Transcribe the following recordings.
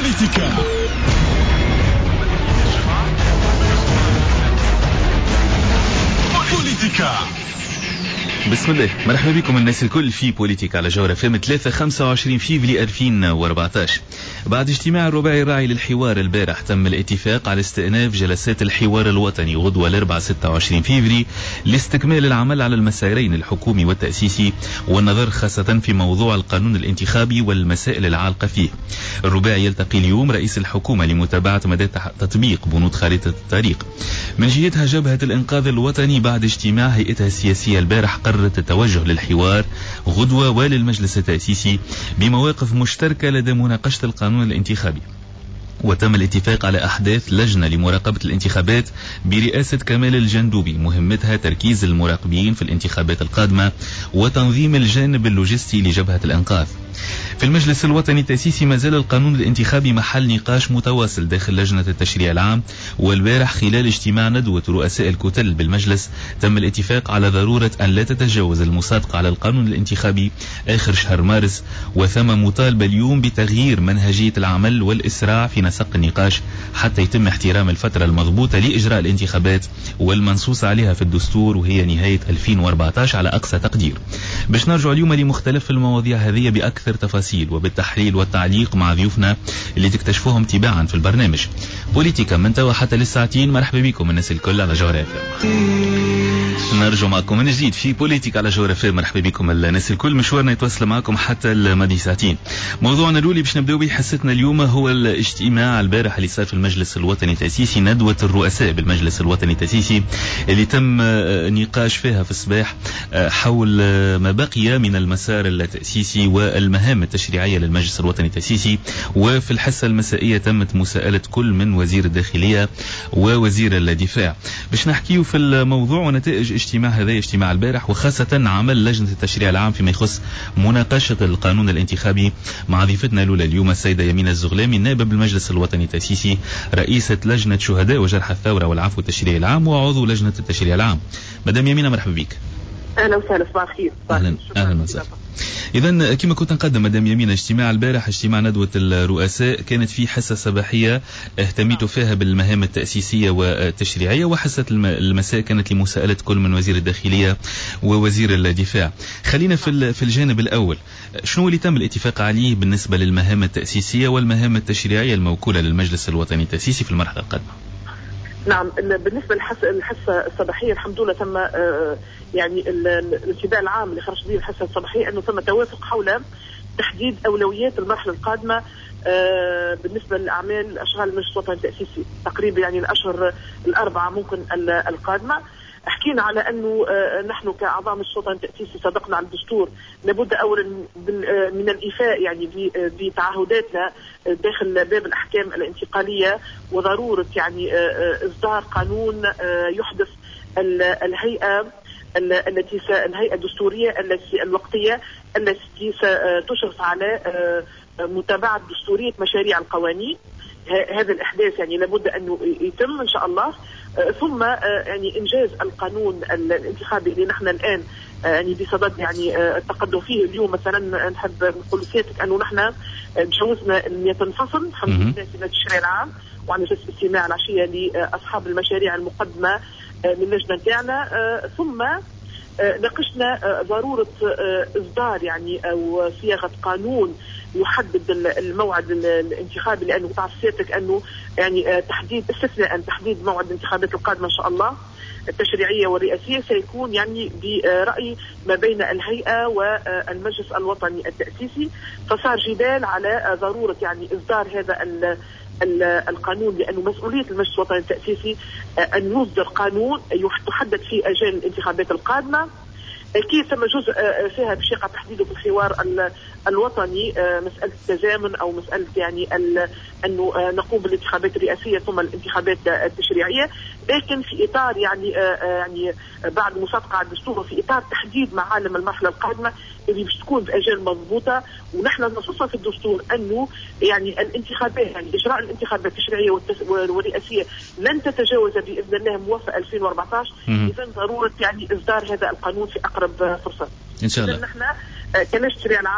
بوليتيكا. بسم الله، مرحبا بكم الناس الكل في بوليتيكا على جوهر FM 3/25 فيفري 2014. بعد اجتماع الرباعي الراعي للحوار البارح تم الاتفاق على استئناف جلسات الحوار الوطني غدوة الأربعاء 26 فيفري لاستكمال العمل على المسارين الحكومي والتأسيسي والنظر خاصة في موضوع القانون الانتخابي والمسائل العالقة فيه. الرباعي يلتقي اليوم رئيس الحكومة لمتابعة مدى تطبيق بنود خارطة الطريق. من جهتها جبهة الإنقاذ الوطني بعد اجتماع هيئتها السياسية البارح قررت التوجه للحوار غدوة وللمجلس التأسيسي بمواقف مشتركة لدى مناقشة القانون الانتخابي. وتم الاتفاق على أحداث لجنة لمراقبة الانتخابات برئاسة كمال الجندوبي مهمتها تركيز المراقبين في الانتخابات القادمة وتنظيم الجانب اللوجستي لجبهة الإنقاذ. في المجلس الوطني التأسيسي ما زال القانون الانتخابي محل نقاش متواصل داخل لجنة التشريع العام. والبارح خلال اجتماع ندوة رؤساء الكتل بالمجلس تم الاتفاق على ضرورة أن لا تتجاوز المصادقة على القانون الانتخابي آخر شهر مارس. وثم مطالبة اليوم بتغيير منهجية العمل والإسراع في نسق النقاش حتى يتم احترام الفترة المضبوطة لإجراء الانتخابات والمنصوص عليها في الدستور وهي نهاية 2014 على أقصى تقدير. باش نرجع اليوم لمختلف المواضيع هذه بأكثر تفاصيل وبالتحليل والتعليق مع ضيوفنا اللي تكتشفوهم تباعا في البرنامج بوليتيكا من توا حتى للساعتين. مرحبا بكم الناس الكل على جوهر FM. نرجع معكم من جديد في بوليتيكا على جوهر FM. مرحبا بكم الناس الكل، مشوارنا يتواصل معكم حتى المدي ساعتين. موضوعنا الأولي باش نبداو به حصتنا اليوم هو الاجتماع البارح اللي صار في المجلس الوطني التأسيسي، ندوة الرؤساء بالمجلس الوطني التأسيسي اللي تم نقاش فيها في الصباح حول ما بقي من المسار التأسيسي والمهام التشريعية للمجلس الوطني التأسيسي. وفي الحصة المسائية تمت مساءلة كل من وزير الداخلية ووزير الدفاع. باش نحكيو في الموضوع ونتائج اجتماع هذا اجتماع البارح وخاصة عمل لجنة التشريع العام فيما يخص مناقشة القانون الانتخابي مع ضيفتنا الأولى اليوم السيدة يمين الزغلامي نائب بالمجلس الوطني التأسيسي رئيسة لجنة شهداء وجرحى الثورة والعفو التشريعي العام وعضو لجنة التشريع العام. مدام يمين مرحبا بك. اهلا وسهلا، صباح الخير. اهلا وسهلا. إذن كما كنت نقدم مدام يمين اجتماع البارح اجتماع ندوة الرؤساء كانت في حصة صباحية اهتميتوا فيها بالمهام التأسيسية والتشريعية، وحصة المساء كانت لمساءلة كل من وزير الداخلية ووزير الدفاع. خلينا في الجانب الأول، شنو اللي تم الاتفاق عليه بالنسبة للمهام التأسيسية والمهام التشريعية الموكولة للمجلس الوطني التأسيسي في المرحلة القادمة؟ نعم، بالنسبة للحصة الصباحية الحمد لله تم يعني الانتباه العام اللي خرج به الحصة الصباحية أنه تم توافق حول تحديد أولويات المرحلة القادمة بالنسبة لأعمال أشغال المجلس الوطني التأسيسي تقريبا يعني الأشهر الأربعة ممكن القادمة. حكينا على أنه نحن كأعضاء مجلس الوطني التأسيسي صدقنا على الدستور، لابد أولا من الإيفاء يعني بتعهداتنا داخل باب الأحكام الانتقالية وضرورة يعني إصدار قانون يحدث الهيئة الدستورية الوقتية التي ستشرف على متابعة دستورية مشاريع القوانين. هذا الإحداث يعني لابد أنه يتم إن شاء الله. ثم يعني إنجاز القانون الانتخابي اللي نحن الآن يعني بصدد يعني التقدم فيه. اليوم مثلا نحب نقول لسيادتك أنه نحن تجاوزنا 100 فصل الحمد لله في التشريع العام، وعن جلسة استماع العشية لأصحاب المشاريع المقدمة من اللجنة تاعنا. ثم ناقشنا ضرورة إصدار يعني أو صياغة قانون يحدد الموعد الانتخابي، لأنه تعرف سيادتك أنه يعني استثناء تحديد موعد الانتخابات القادمة إن شاء الله التشريعية والرئاسية سيكون يعني برأي ما بين الهيئة والمجلس الوطني التأسيسي. فصار جدال على ضرورة يعني إصدار هذا القانون، لأنه مسؤولية المجلس الوطني التأسيسي أن يصدر قانون تحدد فيه أجال الانتخابات القادمة. أكيد ثم جزء فيها بشيء تحديده في الحوار الوطني مسألة التزامن أو مسألة يعني أنه نقوم بالانتخابات الرئاسية ثم الانتخابات التشريعية، لكن في إطار يعني بعد مصادقة على الدستور وفي إطار تحديد معالم المرحلة القادمة اللي باش تكون بأجال مضبوطة. ونحن نصوص في الدستور أنه يعني الانتخابات يعني إجراء الانتخابات التشريعية والرئاسية لن تتجاوز بإذن الله موافقة 2014. إذن ضرورة يعني إصدار هذا القانون في أقرب فرصة إن شاء الله. نحن كنجتري العام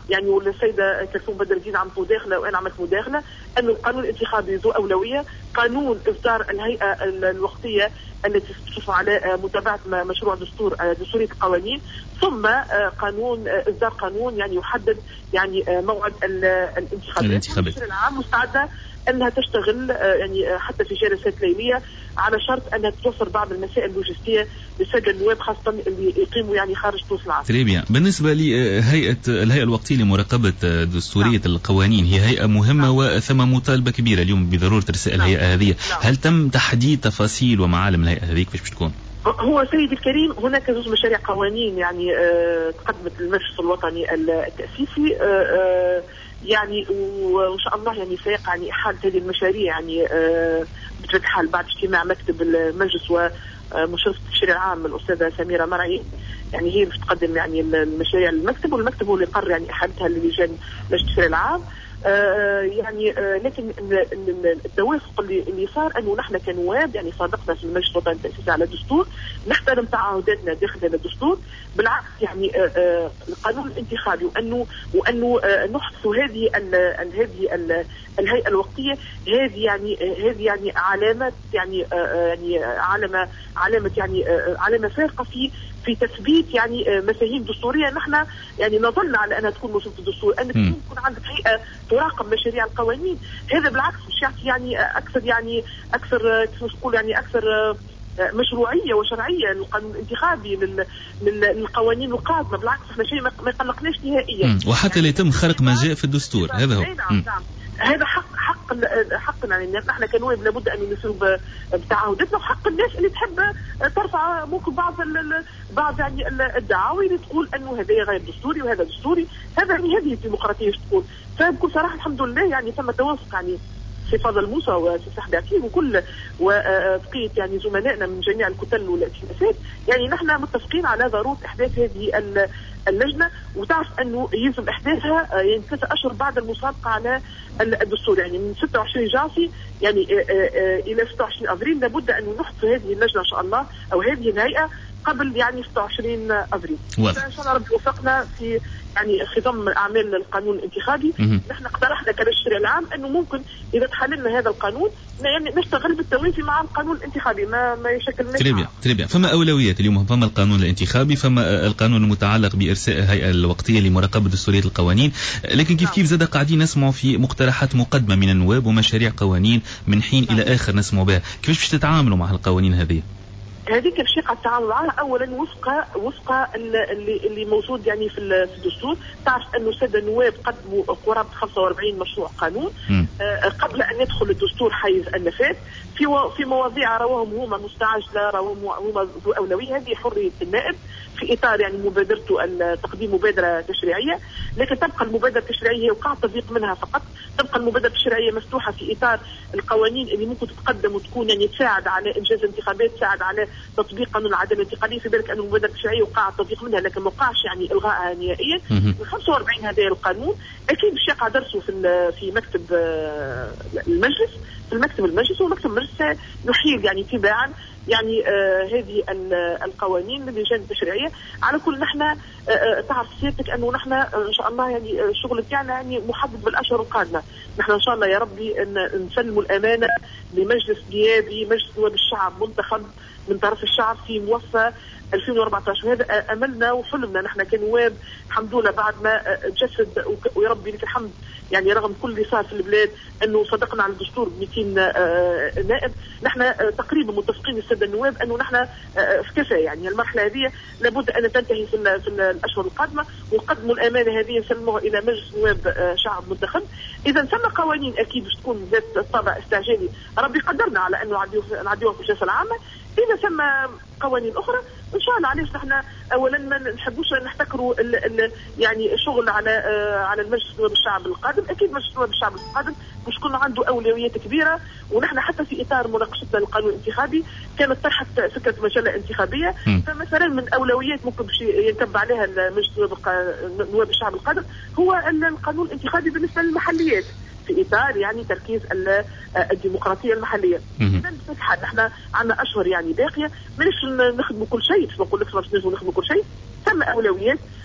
يعني والسيده كلثوم بدر الدين عملت مداخله وانا عملت مداخله انه القانون الانتخابي ذو اولويه، قانون اصدار الهيئه الوقتيه التي تشرف على متابعه مشروع دستوريه القوانين، ثم قانون اصدار قانون يعني يحدد يعني موعد الانتخابات. العام مستعده انها تشتغل يعني حتى في جلسات ليليه على شرط انها توفر بعض المسائل اللوجستيه للساده النواب خاصه اللي يقيموا يعني خارج تونس العاصمه. تريبيا. بالنسبه الهيئه الوقتيه لمراقبه دستوريه القوانين، هي هيئه مهمه وثم مطالبه كبيره اليوم بضروره ارساء الهيئه هذه. هل تم تحديد تفاصيل ومعالم الهيئه هذه كيفاش بتكون؟ هو سيدي الكريم هناك زوج مشاريع قوانين يعني تقدمت للمجلس الوطني التأسيسي يعني وان شاء الله يعني سيقع يعني احاله هذه المشاريع يعني بطبيعه الحال بعد اجتماع مكتب المجلس ومشرفه التشريع العام الاستاذه سميره مرعي، يعني هي اللي تقدم يعني المشاريع للمكتب، والمكتب هو اللي قرر يعني احالتها للجنه التشريع العام. يعني لكن التوافق اللي صار انه نحن كنواب يعني صادقنا في المجلس الوطني التأسيسي على الدستور، نحترم تعهداتنا داخل هذا الدستور، بالعكس يعني القانون الانتخابي وانه نحدث هذه الهيئه الوقتيه، هذه يعني علامات يعني علامه فارقه في تثبيت يعني مفاهيم دستوريه. نحن يعني نظلنا على انها تكون موجوده في الدستور، انك يكون عندك هيئه تراقب مشاريع القوانين، هذا بالعكس مش يعني اكثر كيف نقول يعني اكثر مشروعيه وشرعيه للقانون الانتخابي للقوانين القادمه. بالعكس احنا شيء ما يقلقناش نهائيا، وحتى لا يتم خرق ما جاء في الدستور. هذا هو. نعم. هذا حقنا يعني نحن كنواب لابد ان نسير بتعهداتنا، وحق الناس اللي تحب ترفع ممكن بعض يعني الدعاوي اللي تقول انه هذا غير دستوري وهذا دستوري. هذا يعني هذه الديمقراطيه تقول. فبكل صراحه الحمد لله يعني تم توافق يعني في فضل موسى وفي سحب عتيب وكل وبقيه يعني زملائنا من جميع الكتل والائتلافات، يعني نحن متفقين على ضروره احداث هذه اللجنه، وتعرف انه يلزم احداثها يعني 3 أشهر بعد المسابقه على الدستور، يعني من 26 جانفي يعني الى 26 ابريل لابد ان نحدث هذه اللجنه ان شاء الله او هذه الهيئه قبل يعني 26 ابريل. ان شاء الله ربي يوفقنا في يعني خضم اعمال القانون الانتخابي. نحن اقترحنا كالتشريع العام انه ممكن اذا تحللنا هذا القانون يعني نشتغل بالتوازي مع القانون الانتخابي، ما يشكلناش. تريبيا. فما اولويات اليوم؟ فما القانون الانتخابي، فما القانون المتعلق بارساء الهيئه الوقتيه لمراقبه دستوريه القوانين، لكن كيف زاد قاعدين نسمع في مقترحات مقدمه من النواب ومشاريع قوانين من حين الى اخر نسمع بها. كيفاش باش تتعاملوا مع القوانين هذه؟ هذيك الشيء قد التعامل معها اولا وفق اللي موجود يعني في الدستور. تعرف انه الساده النواب قدموا قرابه 45 مشروع قانون قبل ان يدخل الدستور حيز النفاذ في مواضيع رواهم هما مستعجله، رواهم هما ذو اولويه. هذه حريه النائب في اطار يعني مبادرته تقديم مبادره تشريعيه، لكن تبقى المبادره التشريعيه وقع تضييق منها فقط. تبقى المبادره التشريعيه مفتوحه في اطار القوانين اللي ممكن تتقدم وتكون يعني تساعد على انجاز انتخابات، تساعد على تطبيق قانون العداله الانتقاليه. في بالك ان المبادره التشريعيه وقع التضييق منها لكن ما وقعش يعني الغائها نهائيا. من 45 هذا القانون اكيد باش يقع درسه في مكتب المجلس، ومكتب المجلس يحيل يعني تباعا يعني هذه القوانين للجان التشريعيه. على كل نحن تعرف سيادتك انه نحن ان شاء الله يعني الشغل بتاعنا يعني محدد بالاشهر القادمه. نحن ان شاء الله يا ربي نسلموا الامانه لمجلس نيابي، مجلس نواب الشعب منتخب من طرف الشعب في موفى 2014، وهذا املنا وحلمنا نحن كنواب. الحمد لله بعد ما تجسد ويا ربي لك الحمد يعني رغم كل اللي صار في البلاد انه صدقنا على الدستور ب 200 نائب. نحن تقريبا متفقين الساده النواب انه نحن في كفايه يعني المرحله هذه لابد ان تنتهي في الاشهر القادمه، ونقدموا الامانه هذه نسلموها الى مجلس نواب شعب منتخب. اذا ثم قوانين اكيد باش تكون ذات طابع استعجالي، ربي قدرنا على انه نعديوها في الجلسه العامه. اذا ثم قوانين اخرى ان شاء الله. علاش نحن اولا ما نحبوش نحتكروا يعني الشغل على المجلس نواب الشعب القادم. اكيد مجلس نواب الشعب القادم مش كل عنده اولويات كبيره، ونحن حتى في اطار مناقشتنا للقانون الانتخابي كانت طرحت فكره مجله انتخابيه. فمثلا من اولويات ممكن باش ينتبه عليها المجلس نواب الشعب القادم هو القانون الانتخابي بالنسبه للمحليات في اطار يعني تركيز الديمقراطيه المحليه. اذا نحن عندنا اشهر يعني باقيه، مانيش نخدموا كل شيء، باش نقول لك باش نخدموا كل شيء. ثم اولويات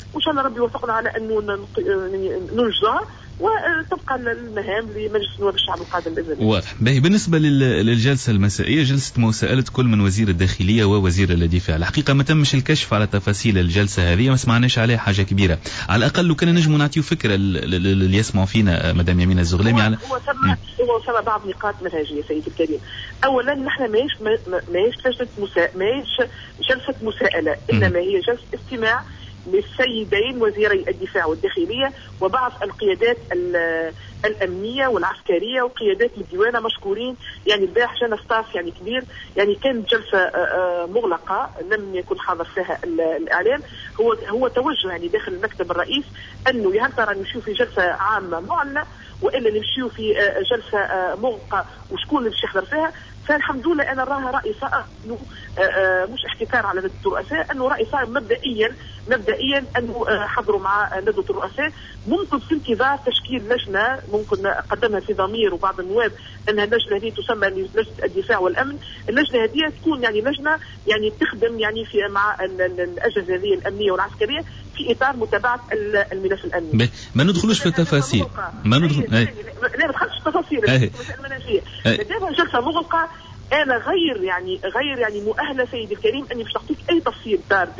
وان شاء الله ربي يوفقنا على انه ننجزها وتبقى المهام لمجلس النواب الشعب القادم باذن الله. واضح. بالنسبه للجلسه المسائيه، جلسه مساءله كل من وزير الداخليه ووزير الدفاع، الحقيقه ما تمش الكشف على تفاصيل الجلسه هذه، ما سمعناش عليها حاجه كبيره. على الاقل لو كان نجموا نعطيو فكره اللي يسمعوا فينا مدام يمينة الزغلامي على هو ثم بعض نقاط منهجيه سيدي الكريم. اولا نحن ماهيش جلسه مساءله، انما هي جلسه استماع للسيدين وزيري الدفاع والداخلية وبعض القيادات الأمنية والعسكرية وقيادات الديوانة مشكورين. يعني البارح جانا ستاف يعني كبير، يعني كانت جلسة مغلقة لم يكن حاضر فيها الإعلام. هو توجه يعني داخل المكتب الرئيس أنه يا هل ترى نمشيو في جلسة عامة معلنة وإلا نمشيو في جلسة مغلقة وشكون اللي باش يحضر فيها. فالحمد لله أنا راها رأي صائب أنه مش احتكار على ندوة الرؤساء، أنه رأي صائب مبدئيا أنه حضروا مع ندوة الرؤساء. ممكن في انتظار تشكيل لجنة ممكن قدمها في ضمير وبعض النواب أنها اللجنة هذه تسمى لجنة الدفاع والأمن. اللجنة هذه تكون يعني لجنة يعني تخدم يعني في مع الأجهزة هذه الأمنية والعسكرية في إطار متابعة الملف الأمني. ما ندخلوش في التفاصيل. لا ما ندخلش في التفاصيل المنهجية. لدينا جلسة مغلقة. أنا غير يعني مؤهلة سيدي الكريم أني باش نعطيك أي تفصيل دار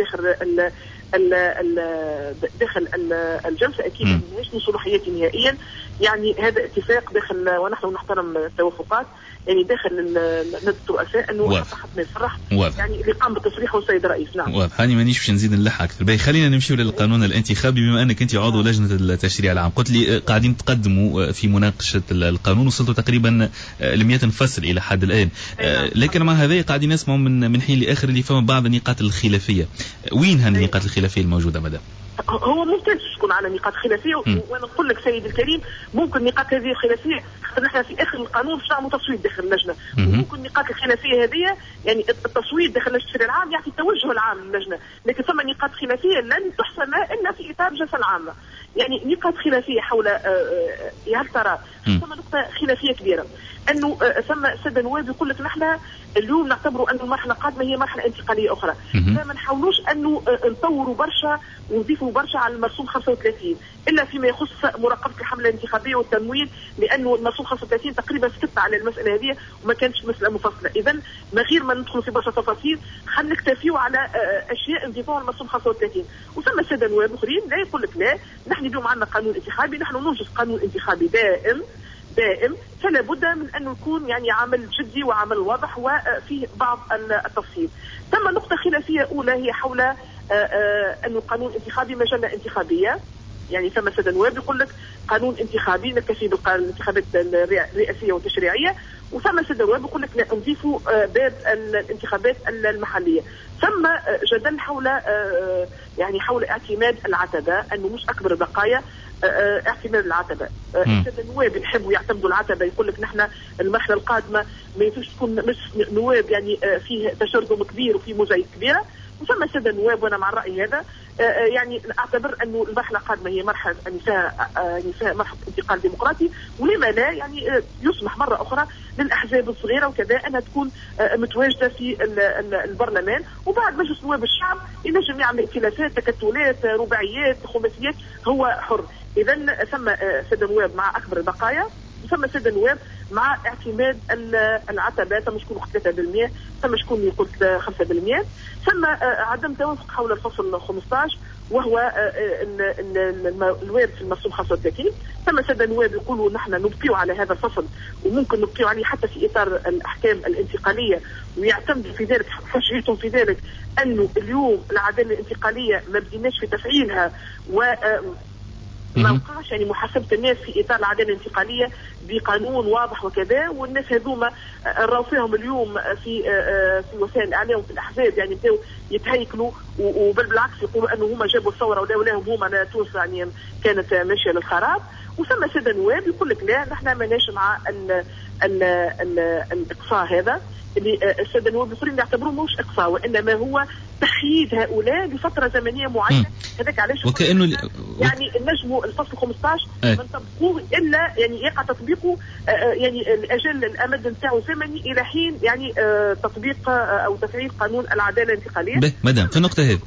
داخل الجلسة. أكيد ماهيش من صلاحياتي نهائيا. يعني هذا اتفاق داخل ونحن نحترم التوافقات يعني داخل ندوة الرؤساء انه حتى ما يفرح يعني اللي قام بتصريحه السيد الرئيس. نعم واضح. هاني مانيش باش نزيد نلح اكثر. باهي خلينا نمشيو للقانون الانتخابي. بما انك انت عضو لجنه التشريع العام، قلت لي قاعدين تقدموا في مناقشه القانون، وصلتوا تقريبا ل 100 فصل الى حد الان. لكن مع هذا قاعدين نسمعوا من حين لاخر اللي فما بعض النقاط الخلافيه. وين هالنقاط الخلافيه الموجوده مدام؟ هو ممتاز تكون على نقاط خلافيه وانا نقول لك سيدي الكريم ممكن نقاط هذه الخلافيه خاطر نحن في اخر القانون باش نعملوا تصويت داخل اللجنه. وممكن نقاط الخلافيه هذه يعني التصويت داخل لجنه التشريع العام يعطي التوجه العام للجنه، لكن ثم نقاط خلافيه لن تحسم الا في اطار الجلسه العامه. يعني نقاط خلافيه حول يا هل ترى ثم نقطه خلافيه كبيره انه ثم ساده النواب يقول لك نحن اليوم نعتبروا أن المرحله القادمه هي مرحله انتقاليه اخرى، فما نحاولوش انه نطوروا برشا ونضيفوا برشا على المرسوم 35 الا فيما يخص مراقبه الحمله الانتخابيه والتمويل، لانه المرسوم 35 تقريبا سكت على المساله هذه وما كانتش مساله مفصله. اذا من غير ما ندخلوا في برشا تفاصيل خلينا نكتفيوا على اشياء نضيفوها المرسوم 35. وثم ساده نواب اخرين لا يقول لك لا نحن اليوم عندنا قانون انتخابي، نحن ننجز قانون انتخابي دائم فلا بد من أن يكون يعني عمل جدي وعمل واضح وفيه بعض التفصيل. ثم نقطة خلافية أولى هي حول أن القانون الانتخابي مجلة انتخابية. يعني ثم سادة النواب يقول لك قانون انتخابي نكتفي بالانتخابات الرئاسية والتشريعية، وثم سادة النواب يقول لك لا نضيفوا باب الانتخابات المحلية. ثم جدل حول يعني حول اعتماد العتبة أنه مش أكبر البقايا اعتماد العتبة. سادة النواب يحبوا يعتمدوا العتبة، يقول لك نحن المرحلة القادمة ما ينفعش تكون مش نواب يعني فيه تشرذم كبير وفيه مزايد كبيرة. وثم سادة النواب وانا مع الرأي هذا يعني اعتبر انه المرحلة القادمة هي مرحلة فيها مرحلة انتقال ديمقراطي، ولما لا يعني يسمح مرة اخرى للاحزاب الصغيرة وكذا انها تكون متواجدة في البرلمان، وبعد مجلس نواب الشعب ينجم يعمل ائتلافات تكتلات رباعيات خماسيات هو حر. اذا ثم سادة النواب مع اكبر البقايا، ثم سادة النواب مع اعتماد العتبة، ثم شكون 3%، ثم شكون يقول 5%، ثم عدم توافق حول الفصل 15 وهو الوارد في المرسوم 35. ثم سادة النواب يقولوا نحن نبقيو على هذا الفصل وممكن نبقيو عليه حتى في إطار الأحكام الانتقالية، ويعتمدوا في ذلك حجتهم في ذلك أنه اليوم العدالة الانتقالية ما بديناش في تفعيلها ما وقعش يعني محاسبة الناس في إطار العدالة الانتقالية بقانون واضح وكذا. والناس هذوما نراو فيهم اليوم في وسائل الإعلام وفي الأحزاب يعني بداو يتهيكلوا، وبل بالعكس يقولوا أنه هما جابوا الثورة ولاهم هما تونس يعني كانت ماشية للخراب. وثم سادة النواب يقول لك لا نحن ماناش مع الإقصاء هذا، اللي الساده النواب الاخرين يعتبروه مش اقصاء، وانما هو تحييد هؤلاء لفتره زمنيه معينه. هذاك علاش وكانه يعني النجم الفصل 15 ما نطبقوه الا يعني يقع تطبيقه يعني الاجل الامد نتاعو زمني الى حين يعني تطبيق او تفعيل قانون العداله الانتقاليه. مدام في النقطه هذه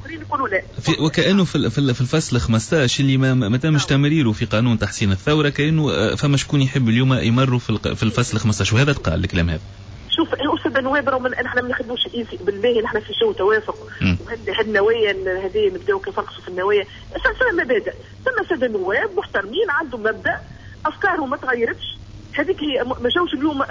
وكانه في الفصل 15 اللي ما تمش تمريره في قانون تحسين الثوره، كانه فما شكون يحب اليوم يمروا في الفصل 15، وهذا تقال الكلام هذا. شوف أستاذ النواب راهو احنا ما نخدموش بالله، نحن في شو توافق، وهاد النوايا هذه نبداو كنفرقوا في النوايا. ثم مبادئ، ثم ساده النواب محترمين عندهم مبدا، افكارهم ما تغيرتش. هذيك هي، ما جاوش اليوم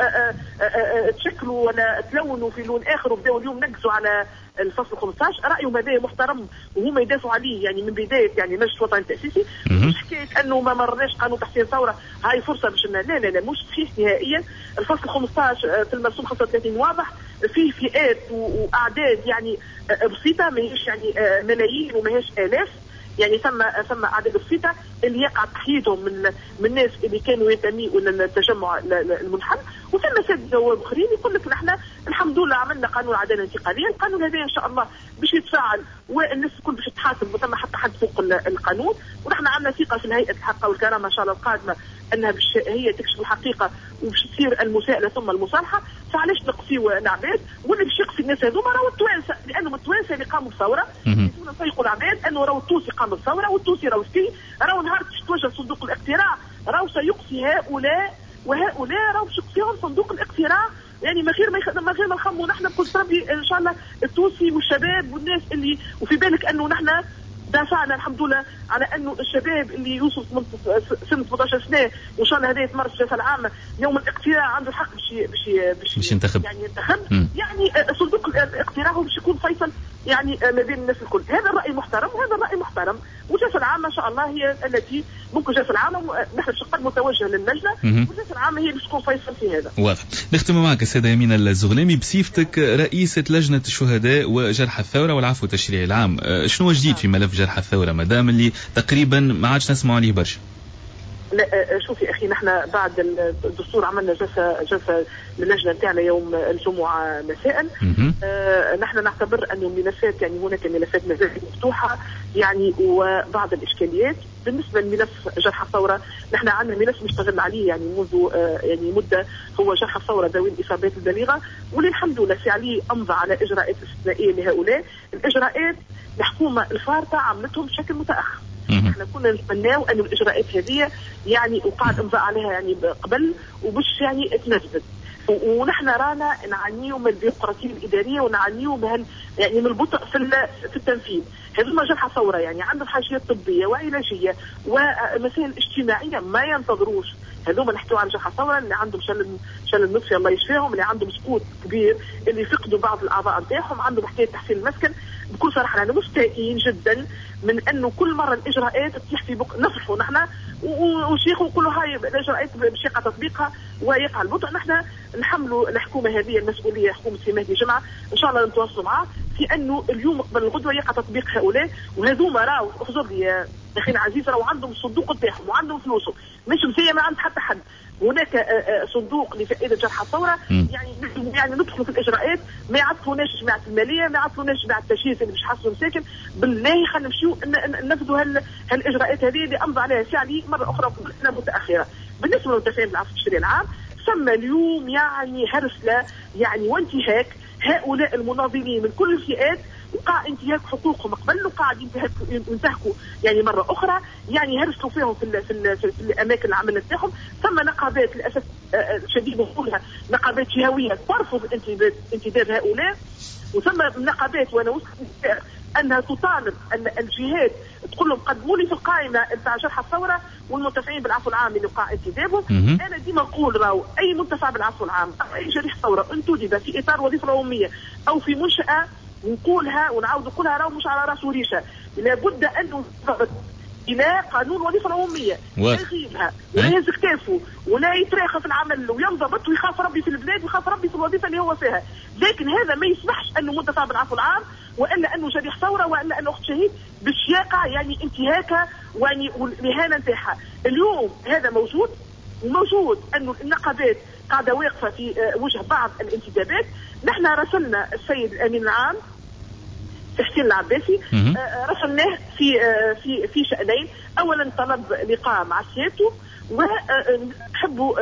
تشكلوا ولا تلونوا في لون اخر وبداوا اليوم نقزوا على الفصل 15. رايهم هذا محترم وهما يدافعوا عليه يعني من بدايه يعني مجلس الوطني التاسيسي. مش حكايه انه ما مرناش قانون تحسين الثوره هاي فرصه باش لا مش صحيح نهائيا. الفصل 15 في المرسوم 35 واضح، فيه فئات واعداد يعني بسيطه، ماهيش يعني ملايين وماهيش الاف، يعني ثم اعداد بسيطه اللي يقع تحييدهم من الناس اللي كانوا ينتموا الى التجمع المنحل. وثم ساده النواب اخرين يقول لك نحن الحمد لله عملنا قانون العداله الانتقاليه، القانون هذا ان شاء الله باش يتفاعل والناس الكل باش تحاسب وثم حتى حد فوق القانون. ونحن عندنا ثقه في الهيئه الحق والكرامه ان شاء الله القادمه انها باش هي تكشف الحقيقه وباش تصير المساءله ثم المصالحه. فعلاش نقصيو العباد واللي باش يقصي الناس هذوما راهو التوانسه، لانهم التوانسه اللي قاموا بثوره يكونوا نفيقوا العباد انه راهو التونسي قام بثوره والتونسي راهو فيه راهو نهار باش توجه صندوق الاقتراع راهو سيقصي هؤلاء وهؤلاء راهو باش يقصيهم صندوق الاقتراع. يعني من غير ما نخموا نحن بكل ربي ان شاء الله التونسي والشباب والناس اللي، وفي بالك انه نحن دافعنا الحمد لله على انه الشباب اللي يوصل سن 18 سنه وان شاء الله هذا يتمرس الجلسه العامه يوم الاقتراع عنده الحق باش ينتخب يعني يعني صندوق الاقتراع هو باش يكون فيصل يعني ما بين الناس الكل. هذا الراي محترم وهذا الراي محترم، والجلسه العامه ان شاء الله هي التي ممكن الجلسه العامه نحن باش نقدموا توجه للجنه والجلسه العامه هي باش تكون فيصل في هذا. واضح. نختم معك السيده يمينة الزغلامي بصفتك رئيسه لجنه الشهداء وجرحى الثوره والعفو التشريعي العام، شنو جديد في ملف جرحى الثوره مادام اللي تقريبا ما عادش نسمعوا عليه برشا؟ لا شوفي اخي، نحن بعد الدستور عملنا جلسه للجنه نتاعنا يوم الجمعه مساء. نحن نعتبر انه الملفات يعني هناك ملفات مازالت مفتوحه يعني وبعض الاشكاليات. بالنسبه لملف جرحى الثوره نحن عندنا ملف نشتغل عليه يعني منذ يعني مده، هو جرحى الثوره ذوي الاصابات البليغه، واللي الحمد لله في عليه امضى على اجراءات استثنائيه لهؤلاء. الاجراءات الحكومه الفارطه عملتهم بشكل متاخر. احنا كنا نتمناو انه الاجراءات هذه يعني وقعد امضاء عليها يعني قبل وبش يعني تنفذ. ونحن رانا نعانيو من البيروقراطيه الاداريه ونعانيو من يعني من البطء في التنفيذ. هذوما جرحى ثوره يعني عندهم حاجات طبيه وعلاجيه ومسائل اجتماعيه ما ينتظروش. هذوما نحكيو على جرحى ثوره اللي عندهم شلل نصفي الله يشفيهم، اللي عندهم سقوط كبير، اللي فقدوا بعض الاعضاء نتاعهم، عندهم حكايه تحسين المسكن. بكل صراحه احنا مستائين جدا من انه كل مره الاجراءات تطيح في بق نصحوا نحن وشيخ ونقولوا هاي الاجراءات باش يقع تطبيقها ويقع البطء. نحن نحملوا الحكومه هذه المسؤوليه، حكومه سي مهدي جمعه ان شاء الله نتواصلوا معاه في انه اليوم قبل الغدوه يقع تطبيق هؤلاء. وهذوما راهو اخذوا لي يا اخي العزيز راهو عندهم الصندوق نتاعهم وعندهم فلوسهم مش مسيه ما عند حتى حد. هناك صندوق لفائده جرحى الثوره يعني ندخلوا في الاجراءات، ما يعطوناش جماعه الماليه، ما يعطوناش جماعه التجهيز اللي باش يحصلوا مساكن. بالله خلينا نمشيو ننفذوا هالاجراءات هذه اللي امضى عليها فعلي مره اخرى سنه متاخره. بالنسبه للمتفاهم بالعفو التشريعي العام ثم اليوم يعني هرسله يعني وانتهاك هؤلاء المناضلين من كل الفئات، وقع انتهاك حقوقهم قبل وقاعد ينتهكوا يعني مره اخرى، يعني هرسوا فيهم في الاماكن العمل نتاعهم. ثم نقابات للاسف الشديد نقولها نقابات جهويه ترفض انتداب هؤلاء، وثم نقابات وانا انها تطالب ان الجهات تقول لهم قدموا لي في القائمه نتاع جرحى الثوره والمنتفعين بالعفو العام اللي وقع انتدابهم. انا ديما نقول راهو اي منتفع بالعفو العام او اي جريح ثوره انتدب في اطار وظيفه عموميه او في منشاه، نقولها ونعاود نقولها راهو مش على راسه ريشه، لابد انه يضبط الى قانون الوظيفه العموميه لا يغيبها ولا يهز كتافه ولا يتراخى في العمل وينضبط ويخاف ربي في البلاد ويخاف ربي في الوظيفه اللي هو فيها. لكن هذا ما يسمحش انه منتفع بالعفو العام والا انه جريح ثوره والا انه اخت شهيد باش يقع يعني انتهاكها يعني والاهانه نتاعها. اليوم هذا موجود وموجود أنه النقابات قاعدة واقفة في وجه بعض الانتدابات. نحن رسلنا السيد الأمين العام حسين العباسي، رسلناه في شأنين. أولا طلب لقاء مع سيادته، ونحبوا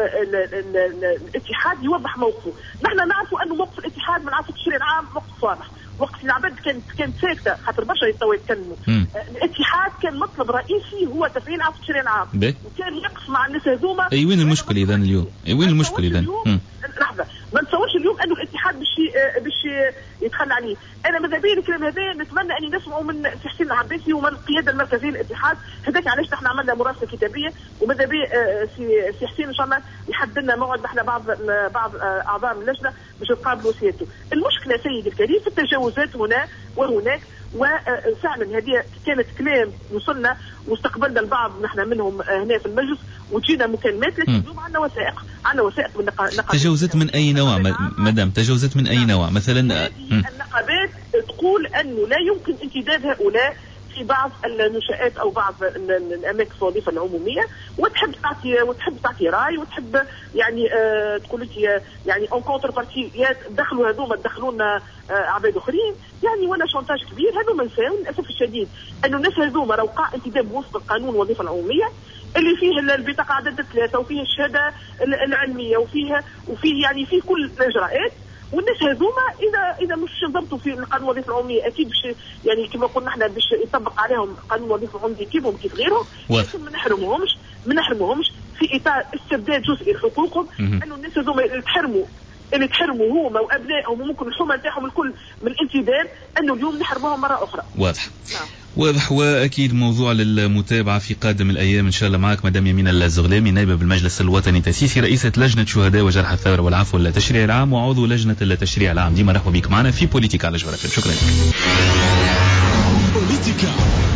الاتحاد يوضح موقفه. نحن نعرفوا أنه موقف الاتحاد من عام التشريع العام موقف واضح. وقت العباد كانت ساكتة خاطر برشا يتوا يتكلموا. الاتحاد كان مطلب رئيسي هو تفعيل عام التشريع العام، وكان يقف مع الناس هذوما. وين المشكل إذا اليوم؟ وين المشكل إذا؟ لحظة، ما نتصورش اليوم أنه الاتحاد باش يتخلى عليه. أنا ماذا بيا الكلام هذا نتمنى أن نسمعوا من حسين العباسي ومن القيادة المركزية للاتحاد. هذاك علاش نحن عملنا مراسلة كتابية، وماذا بيا سي حسين إن شاء الله يحدد لنا موعد. نحن بعض أعضاء من اللجنة باش نقابلوا سيادته. المشكلة سيدي الكريم في التجاوزات هنا وهناك، وفعلا هذه كانت كلام وصلنا واستقبلنا البعض نحن منهم هنا في المجلس وجينا مكالمات. لكن اليوم عندنا وثائق من تجاوزات من أي نوع مدام؟ تجاوزات من أي نوع مثلا؟ النقابات تقول أنه لا يمكن انتداب هؤلاء في بعض المنشآت أو بعض الأماكن الوظيفة العمومية، وتحب تعطي رأي، وتحب يعني تقول لك يعني اون كونتر بارتي دخلوا هذوما دخلونا عباد اخرين يعني، ولا شونتاج كبير. هذوما نساو للاسف الشديد انه الناس هذوما راهو وقع انتداب وفق القانون الوظيفه العموميه اللي فيه البطاقه عدد 3 وفيه الشهاده العلميه وفيه يعني فيه كل الاجراءات. والناس هذوما اذا مش انضبطوا في القانون الوظيفه العموميه اكيد باش يعني كما قلنا احنا باش يطبق عليهم قانون الوظيفه العموميه كيف غيرهم. لكن ما نحرموهمش في اطار استبداد جزئي لحقوقهم. انه الناس هذوما اللي تحرموا هما وابنائهم وممكن الحومه نتاعهم الكل من الانتداب، انه اليوم نحرموهم مره اخرى. واضح واكيد موضوع للمتابعه في قادم الايام ان شاء الله. معك مدام يمينة الزغلامي، نائبه بالمجلس الوطني التاسيسي، رئيسه لجنه شهداء وجرحى الثوره والعفو التشريع العام، وعضو لجنه التشريع العام. ديما مرحبا بك معنا في بوليتيكا على جوهر FM. شكرا لك. بوليتيكا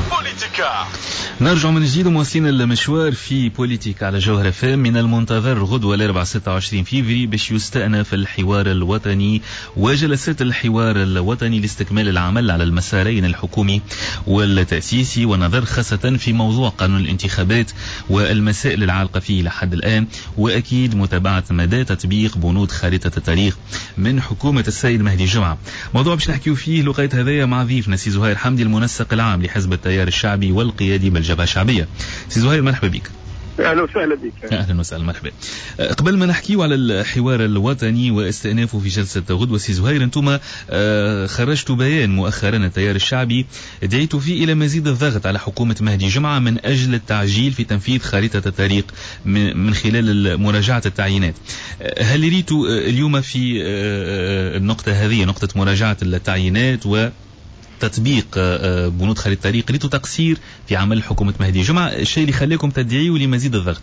نرجع من جديد ومواصلين المشوار في بوليتيكا على جوهر FM. من المنتظر غدوة الأربعاء 26 فيفري باش يستأنف الحوار الوطني وجلسات الحوار الوطني لاستكمال العمل على المسارين الحكومي والتأسيسي، والنظر خاصة في موضوع قانون الانتخابات والمسائل العالقة فيه لحد الآن، وأكيد متابعة مدى تطبيق بنود خارطة الطريق من حكومة السيد مهدي جمعة. موضوع باش نحكيو فيه لقيت هذايا مع ضيفنا سي زهير حمدي، المنسق العام لحزب التيار الشعبي والقيادي بالجبهة الشعبية. سي زهير مرحبا بك. اهلا وسهلا بك. اهلا وسهلا مرحبا. قبل ما نحكيو على الحوار الوطني واستئنافه في جلسة غدوة، سي زهير انتم خرجتوا بيان مؤخرا التيار الشعبي دعيتوا فيه الى مزيد الضغط على حكومة مهدي جمعة من اجل التعجيل في تنفيذ خارطة الطريق من خلال مراجعة التعيينات. هل ريتوا اليوم في النقطة هذه، نقطة مراجعة التعيينات و تطبيق بنود خارطة الطريق، ريتوا تقصير في عمل حكومة مهدي جمعة، الشيء اللي خليكم تدعيوا لمزيد الضغط؟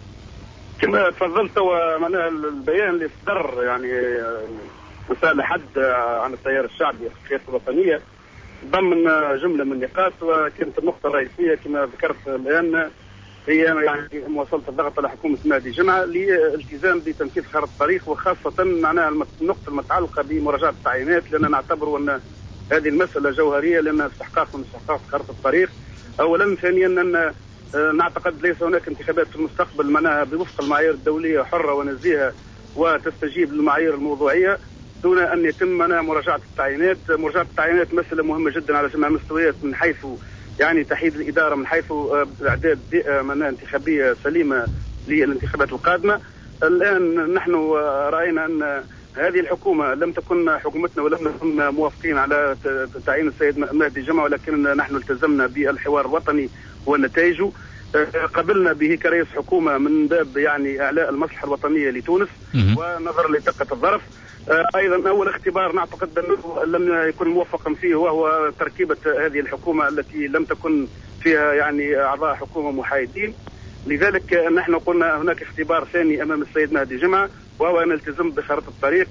كما تفضلت ومعناها البيان اللي صدر يعني مساء لحد عن التيار الشعبي في القيادة الوطنية ضمن جملة من النقاط، وكانت النقطة الرئيسية كما ذكرت الآن هي يعني مواصلة الضغط على حكومة مهدي جمعة للالتزام بتنفيذ خارطة الطريق، وخاصة معناها النقطة المتعلقة بمراجعة التعيينات، لأننا نعتبر أن هذه المسألة جوهرية لأنها استحقاق من استحقاق خارطة الطريق أولا. ثانيا أن نعتقد ليس هناك انتخابات في المستقبل معناها بوفق المعايير الدولية حرة ونزيهة وتستجيب للمعايير الموضوعية دون أن يتم مراجعة التعيينات. مراجعة التعيينات مسألة مهمة جدا على جميع المستويات، من حيث يعني تحييد الإدارة، من حيث إعداد بيئة انتخابية سليمة للانتخابات القادمة. الآن نحن رأينا أن هذه الحكومة لم تكن حكومتنا ولم نكن موافقين على تعيين السيد مهدي جمعة، ولكن نحن التزمنا بالحوار الوطني ونتائجه. قبلنا به كرئيس حكومة من باب يعني إعلاء المصلحة الوطنية لتونس ونظرا لدقة الظرف. أيضا أول اختبار نعتقد أنه لم يكن موفقا فيه وهو تركيبة هذه الحكومة التي لم تكن فيها يعني أعضاء حكومة محايدين. لذلك نحن قلنا هناك اختبار ثاني أمام السيد مهدي جمعة، وهو أن التزم بخارطة الطريق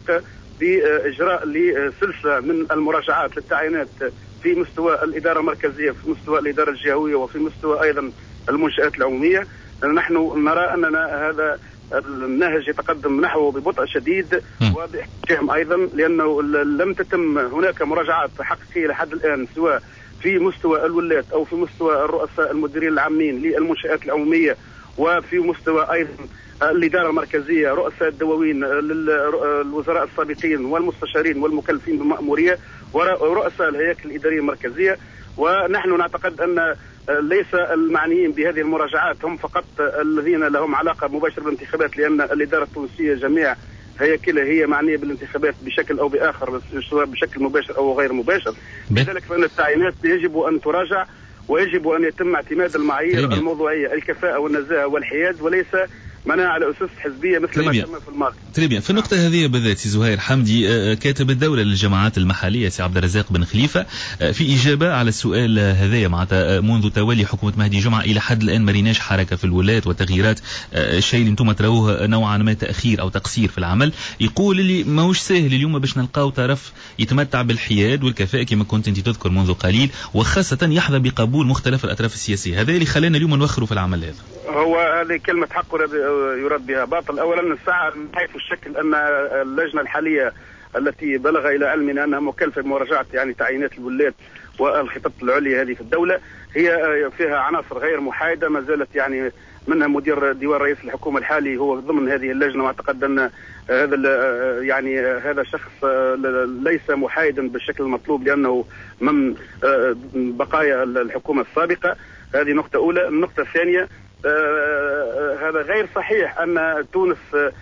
بإجراء لسلسلة من المراجعات للتعيينات في مستوى الإدارة المركزية، في مستوى الإدارة الجهوية، وفي مستوى أيضا المنشآت العمومية. نحن نرى أننا هذا النهج يتقدم نحوه ببطء شديد وباحتجام أيضا، لأنه لم تتم هناك مراجعات حقيقية لحد الآن سواء في مستوى الولاة أو في مستوى الرؤساء المديرين العامين للمنشآت العمومية، وفي مستوى أيضا الإدارة المركزية، رؤساء الدواوين، الوزراء السابقين والمستشارين والمكلفين بالمأمورية ورؤساء الهياكل الإدارية المركزية. ونحن نعتقد أن ليس المعنيين بهذه المراجعات هم فقط الذين لهم علاقة مباشرة بالانتخابات، لأن الإدارة التونسية جميع هياكلها هي معنية بالانتخابات بشكل أو بآخر، سواء بشكل مباشر أو غير مباشر. لذلك فإن التعيينات يجب أن تراجع، ويجب أن يتم اعتماد المعايير الموضوعية، الكفاءة والنزاهة والحياد، وليس منع على أسس حزبية مثل ما تم في الماضي. تريبيا. في النقطة هذه بالذات زهير حمدي كاتب الدولة للجماعات المحلية سي عبد الرزاق بن خليفة في إجابة على السؤال هذايا معناتها منذ تولي حكومة مهدي جمعة إلى حد الآن مريناش حركة في الولاة وتغييرات، الشيء اللي انتم تروه نوعا ما تأخير أو تقصير في العمل. يقول اللي ماهوش سهل اليوم باش نلقاو طرف يتمتع بالحياد والكفاءة كما كنت انت تذكر منذ قليل، وخاصة يحظى بقبول مختلف الأطراف السياسية. هذا اللي خلانا اليوم نوخروا في العمل هذا. هو هذه كلمة حق يراد بها باطل. أولا الساعة من حيث الشكل أن اللجنة الحالية التي بلغ إلى علمنا أنها مكلفة بمراجعة يعني تعيينات الولاة والخطط العليا هذه في الدولة هي فيها عناصر غير محايدة، ما زالت يعني منها مدير ديوان رئيس الحكومة الحالي هو ضمن هذه اللجنة، واعتقد أن هذا شخص ليس محايدا بالشكل المطلوب لأنه من بقايا الحكومة السابقة. هذه نقطة أولى. النقطة الثانية هذا غير صحيح أن تونس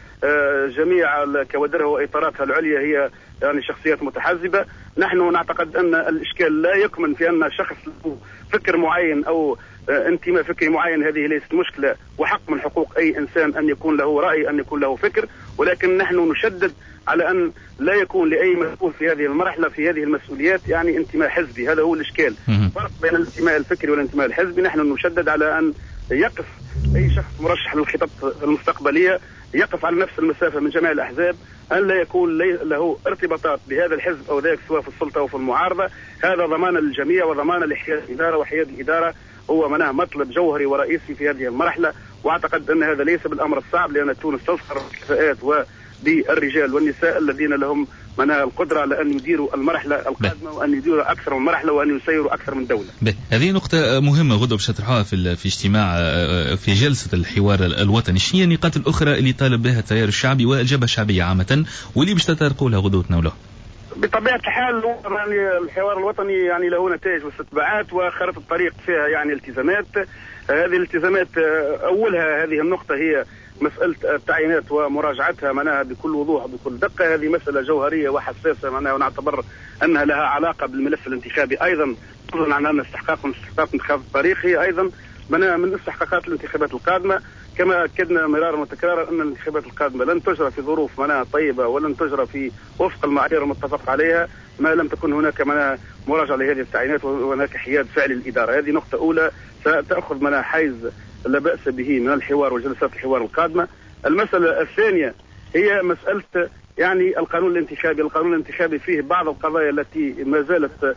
جميع كوادرها وإطاراتها العليا هي يعني شخصيات متحزبة. نحن نعتقد أن الإشكال لا يكمن في أن شخص له فكر معين أو انتماء فكري معين، هذه ليست مشكلة، وحق من حقوق أي إنسان أن يكون له رأي، أن يكون له فكر، ولكن نحن نشدد على أن لا يكون لأي مسؤول في هذه المرحلة في هذه المسؤوليات يعني انتماء حزبي. هذا هو الإشكال، فرق بين الانتماء الفكري والانتماء الحزبي. نحن نشدد على أن يقف أي شخص مرشح للخطط المستقبلية يقف على نفس المسافة من جميع الأحزاب، أن لا يكون له ارتباطات بهذا الحزب أو ذاك سواء في السلطة أو في المعارضة. هذا ضمان للجميع وضمان لحياد الإدارة، وحياد الإدارة هو منها مطلب جوهري ورئيسي في هذه المرحلة. وأعتقد أن هذا ليس بالأمر الصعب، لأن تونس تظهر الكفاءات وبالرجال والنساء الذين لهم منها القدرة على أن يديروا المرحلة القادمة وأن يديروا أكثر من مرحلة وأن يسيروا أكثر من دولة. هذه نقطة مهمة غدوة باش تطرحوها في اجتماع في جلسة الحوار الوطني. شنو هي النقاط الأخرى اللي طالب بها التيار الشعبي والجبهة الشعبية عامة واللي باش تطرقوا لها غدوة تناولوها؟ بطبيعة الحال يعني الحوار الوطني يعني له نتائج واستتباعات وخارطة الطريق فيها يعني التزامات. هذه الالتزامات أولها هذه النقطة هي مسألة التعيينات ومراجعتها معناها بكل وضوح وبكل دقة. هذه مسألة جوهرية وحساسة معناها، ونعتبر أنها لها علاقة بالملف الانتخابي أيضا، فضلا عن أن استحقاق من استحقاق انتخاب الطريق هي أيضا من استحقاقات الانتخابات القادمة. كما أكدنا مرارا وتكرارا أن الانتخابات القادمة لن تجرى في ظروف معناها طيبة ولن تجرى في وفق المعايير المتفق عليها ما لم تكن هناك معناها مراجعة لهذه التعيينات وهناك حياد فعلي للإدارة. هذه نقطة أولى ستأخذ منها حيز لا بأس به من الحوار وجلسات الحوار القادمة. المسألة الثانية هي مسألة يعني القانون الانتخابي. القانون الانتخابي فيه بعض القضايا التي ما زالت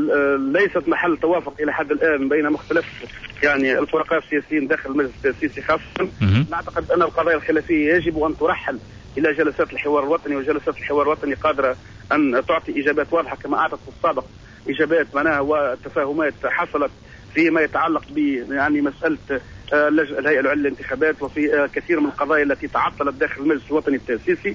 ليست محل توافق إلى حد الآن بين مختلف يعني الفرقاء السياسيين داخل المجلس التأسيسي خاصة. نعتقد أن القضايا الخلافية يجب أن ترحل إلى جلسات الحوار الوطني، وجلسات الحوار الوطني قادرة أن تعطي إجابات واضحة كما أعطت في السابق إجابات معناها وتفاهمات حصلت فيما يتعلق ب يعني مسألة الهيئة العليا للانتخابات وفي كثير من القضايا التي تعطلت داخل المجلس الوطني التأسيسي.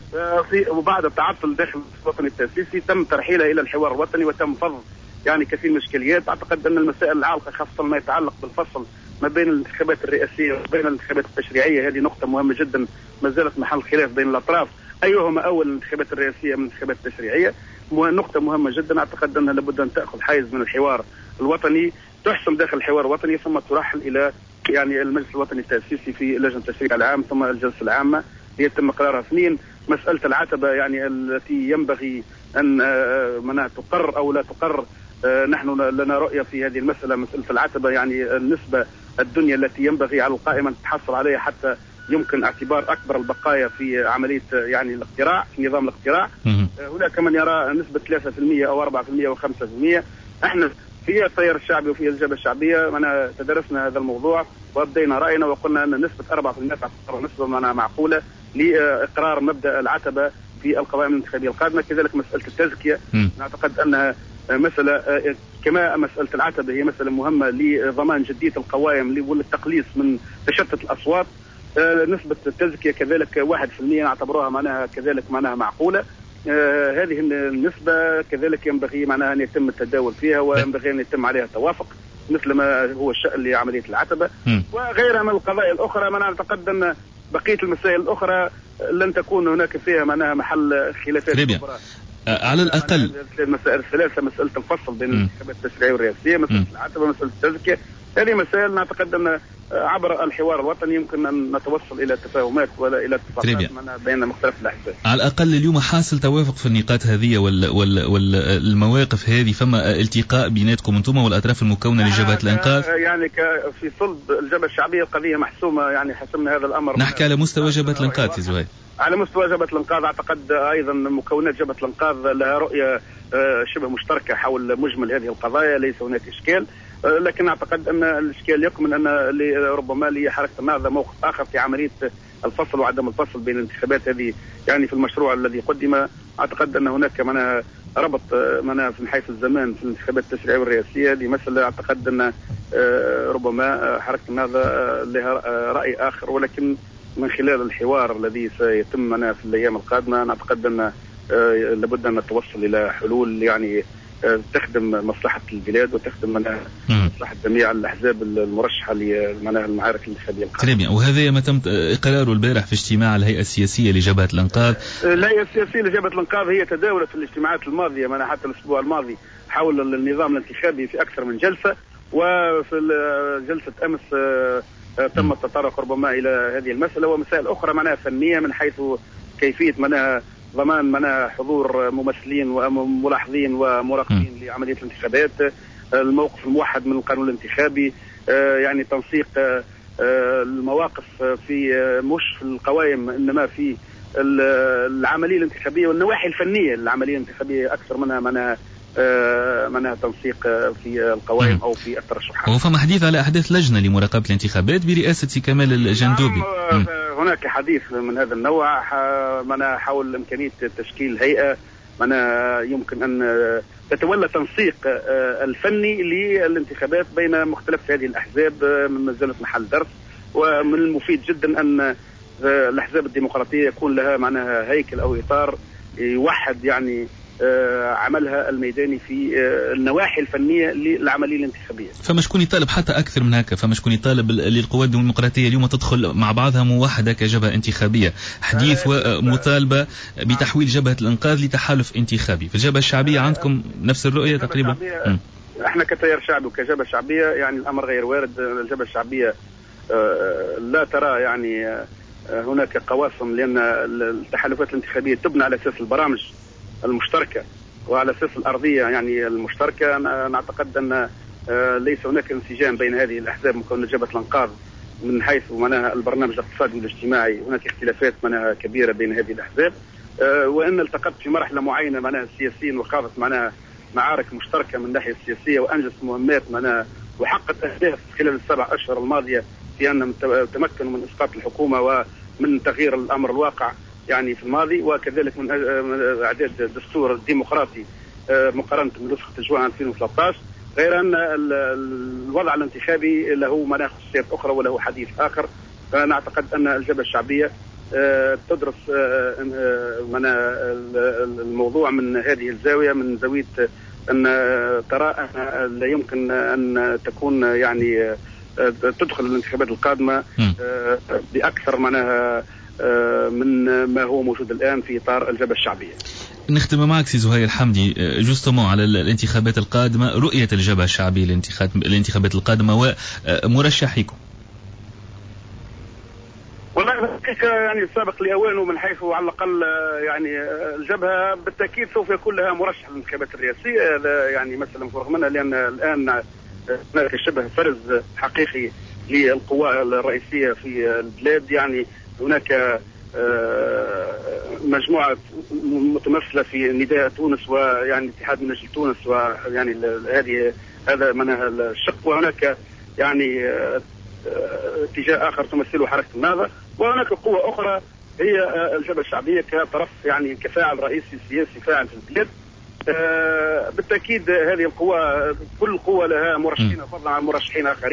وبعد التعطل داخل المجلس الوطني التأسيسي تم ترحيلها إلى الحوار الوطني وتم فض يعني كثير من الإشكاليات. أعتقد أن المسائل العالقة خاصة ما يتعلق بالفصل ما بين الانتخابات الرئاسية وبين الانتخابات التشريعية هذه نقطة مهمة جدا ما زالت محل خلاف بين الأطراف، أيهما أول الانتخابات الرئاسية من الانتخابات التشريعية. نقطة مهمة جدا أعتقد أنها لابد أن تأخذ حيز من الحوار الوطني، تحسم داخل الحوار الوطني ثم ترحل إلى يعني المجلس الوطني التأسيسي في لجنة التشريع العام ثم الجلسة العامة ليتم قرارها. اثنين، مسألة العتبة يعني التي ينبغي أن منها تقر أو لا تقر. نحن لنا رؤية في هذه المسألة، مسألة العتبة يعني النسبة الدنيا التي ينبغي على القائمة أن تحصل عليها حتى يمكن اعتبار أكبر البقايا في عملية يعني الاقتراع في نظام الاقتراع. هناك من يرى نسبة 3% أو 4% أو 5%. احنا في التيار الشعبي وفي الجبهة الشعبية تدرسنا هذا الموضوع وأبدينا رأينا وقلنا أن نسبة 4% تعتبر نسبة معقولة لإقرار مبدأ العتبة في القوائم الانتخابية القادمة. كذلك مسألة التزكية نعتقد أنها مسألة كما مسألة العتبة هي مسألة مهمة لضمان جدية القوائم والتقليص من تشتت الأصوات. نسبة التزكية كذلك 1% نعتبروها معناها كذلك معناها معقولة. هذه النسبة كذلك ينبغي معناها أن يتم التداول فيها وينبغي أن يتم عليها التوافق مثل ما هو الشأن لعملية العتبة وغيرها من القضايا الأخرى. ما نعتقد أن بقية المسائل الأخرى لن تكون هناك فيها معناها محل خلافات كبرى. على الأقل المسائل الثلاثة، مسألة الفصل بين الانتخابات التشريعية والرئاسية، مسألة العتبة، مسألة التزكية، هذه مسائل نعتقد أن عبر الحوار الوطني يمكن أن نتوصل إلى تفاهمات ولا إلى اتفاقات بين مختلف الأحزاب. على الأقل اليوم حاصل توافق في النقاط هذه والمواقف هذه، فما التقاء بيناتكم أنتم والأطراف المكونة لجبهة الإنقاذ؟ يعني في صلب الجبهة الشعبية القضية محسومة، يعني حسمنا هذا الأمر. نحكي على مستوى جبهة الإنقاذ يا زهير. على مستوى جبهة الإنقاذ أعتقد أيضا مكونات جبهة الإنقاذ لها رؤية شبه مشتركة حول مجمل هذه القضايا، ليس هناك إشكال، لكن أعتقد أن الإشكال يكمن أن ربما لحركة النهضة موقف آخر في عملية الفصل وعدم الفصل بين الانتخابات هذه. يعني في المشروع الذي قدم أعتقد أن هناك منها ربط منها من حيث الزمان في الانتخابات التشريعية والرئاسية. هذه مسألة أعتقد أن ربما حركة النهضة لها رأي آخر، ولكن من خلال الحوار الذي سيتم معنا في الأيام القادمة نعتقد أن لابد أن نتوصل إلى حلول يعني تخدم مصلحة البلاد وتخدم مصلحة جميع الأحزاب المرشحة لمناها المعارك الانتخابية القادمة. وهذا ما تم إقراره البارح في اجتماع الهيئة السياسية لجبهة الإنقاذ. الهيئة السياسية لجبهة الإنقاذ هي تداولت في الاجتماعات الماضية معنا حتى الأسبوع الماضي حول النظام الانتخابي في أكثر من جلسة، وفي جلسة أمس تم التطرق ربما إلى هذه المسألة ومسائل أخرى معناها فنية من حيث كيفية معناها ضمان معناها حضور ممثلين وملاحظين ومراقبين لعملية الانتخابات، الموقف الموحد من القانون الانتخابي، يعني تنسيق المواقف في مش في القوائم إنما في العملية الانتخابية والنواحي الفنية للعملية الانتخابية أكثر منها تنسيق في القوائم أو في الترشحات. وفما حديث على أحداث لجنة لمراقبة الانتخابات برئاسة كمال الجندوبي. هناك حديث من هذا النوع حول إمكانية تشكيل هيئة يمكن أن تتولى تنسيق الفني للانتخابات بين مختلف هذه الأحزاب من زالت محل درس، ومن المفيد جدا أن الأحزاب الديمقراطية يكون لها معناها هيكل أو إطار يوحد يعني عملها الميداني في النواحي الفنية للعملية الانتخابية. فما شكون يطالب حتى أكثر من هكا، فما شكون يطالب للقوات الديمقراطية اليوم تدخل مع بعضها موحدة كجبهة انتخابية، حديث ومطالبة بتحويل جبهة الإنقاذ لتحالف انتخابي. في الجبهة الشعبية عندكم نفس الرؤية تقريبا؟ احنا كتيار شعبي وكجبهة شعبية يعني الأمر غير وارد. الجبهة الشعبية لا ترى يعني هناك قواسم، لأن التحالفات الانتخابية تبنى على أساس البرامج المشتركة وعلى أساس الأرضية يعني المشتركة. نعتقد أن ليس هناك انسجام بين هذه الأحزاب مكونة جبهة الإنقاذ من حيث معناها البرنامج الاقتصادي والاجتماعي. هناك اختلافات معناها كبيرة بين هذه الأحزاب، وأن التقت في مرحلة معينة معناها السياسيين وخاضت معناها معارك مشتركة من الناحية السياسية وأنجزت مهمات معناها وحققت أهداف خلال ال7 أشهر الماضية في أن تمكنوا من إسقاط الحكومة ومن تغيير الأمر الواقع يعني في الماضي، وكذلك من إعداد دستور ديمقراطي مقارنة بنسخة جوان 2013. غير أن الوضع الانتخابي له مناخ خصوصيات أخرى وله حديث آخر. فنعتقد أن الجبهة الشعبية تدرس الموضوع من هذه الزاوية، من زاوية أن ترى أن لا يمكن أن تكون يعني تدخل الانتخابات القادمة بأكثر منها من ما هو موجود الآن في إطار الجبهة الشعبية. نختم معك سي زهير حمدي جوستومون على الانتخابات القادمة، رؤية الجبهة الشعبية للانتخابات القادمة ومرشحيكم. والله يعني سابق لأوانه من حيث على الأقل يعني الجبهة بالتأكيد سوف يكون لها مرشح للانتخابات الرئاسية. هذا يعني مثلا مفروغ منها، لأن الآن هناك شبه فرز حقيقي للقوى الرئيسية في البلاد. يعني هناك مجموعة متمثلة في نداء تونس ويعني اتحاد من أجل تونس، ويعني هذا منها الشق، وهناك يعني اتجاه آخر تمثله حركة النهضة، وهناك قوة أخرى هي الجبهة الشعبية كطرف يعني كفاعل رئيسي سياسي فاعل في البلاد. بالتأكيد هذه القوى كل قوة لها مرشحين فضلا عن مرشحين آخرين.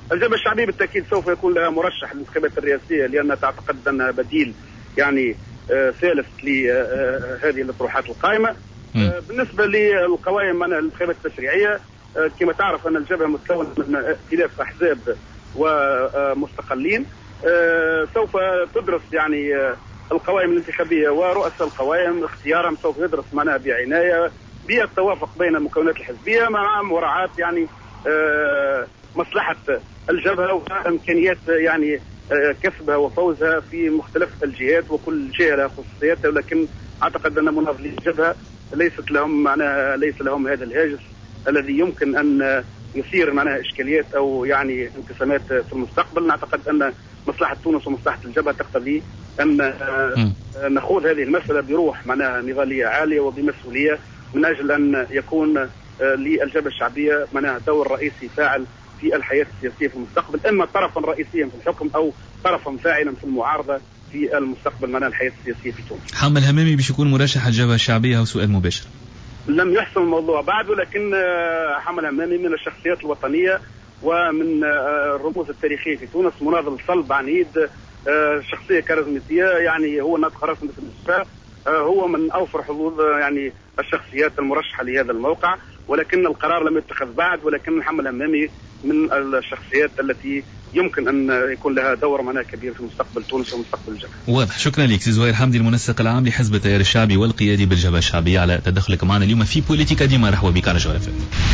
الجبهة الشعبية بالتأكيد سوف يكون لها مرشح للانتخابات الرئاسية، لأنها تعتقد أنها بديل يعني ثالث لهذه الأطروحات القائمة. بالنسبة للقوائم من الانتخابات التشريعية، كما تعرف أن الجبهة متكونة من ائتلاف أحزاب ومستقلين. سوف تدرس يعني القوائم الانتخابية ورؤساء القوائم اختيارهم سوف يدرس معناها بعناية بالتوافق بين المكونات الحزبية مع مراعاة يعني مصلحة الجبهة وإمكانيات يعني كسبها وفوزها في مختلف الجهات، وكل جهة لها خصوصياتها. ولكن أعتقد أن مناضلي الجبهة ليس لهم هذا الهاجس الذي يمكن أن يثير معناها إشكاليات أو يعني انقسامات في المستقبل. نعتقد أن مصلحة تونس ومصلحة الجبهة تقتضي أن نخوض هذه المسألة بروح معناها نضالية عالية وبمسؤولية، من أجل أن يكون للجبهة الشعبية معناها دور رئيسي فاعل في الحياة السياسية في المستقبل، إما طرفا رئيسيا في الحكم أو طرفا فاعلا في المعارضة في المستقبل معناها الحياة السياسية في تونس. حامل همامي باش يكون مرشح الجبهة الشعبية، أو سؤال مباشر؟ لم يحسم الموضوع بعد، ولكن حامل همامي من الشخصيات الوطنية ومن الرموز التاريخية في تونس، مناضل صلب عنيد، شخصية كاريزماتية، يعني هو ناطق رسمي في الاستشفاء، هو من أوفر حظوظ يعني الشخصيات المرشحة لهذا الموقع، ولكن القرار لم يتخذ بعد. ولكن محمد همامي من الشخصيات التي يمكن أن يكون لها دور معناه كبير في مستقبل تونس ومستقبل الجبهة. واضح. شكرا لك سي زهير حمدي، المنسق العام لحزب التيار الشعبي والقيادي بالجبهة الشعبية، على تدخلك معنا اليوم في بوليتيكا. ديما مرحبا بك على جوهر FM.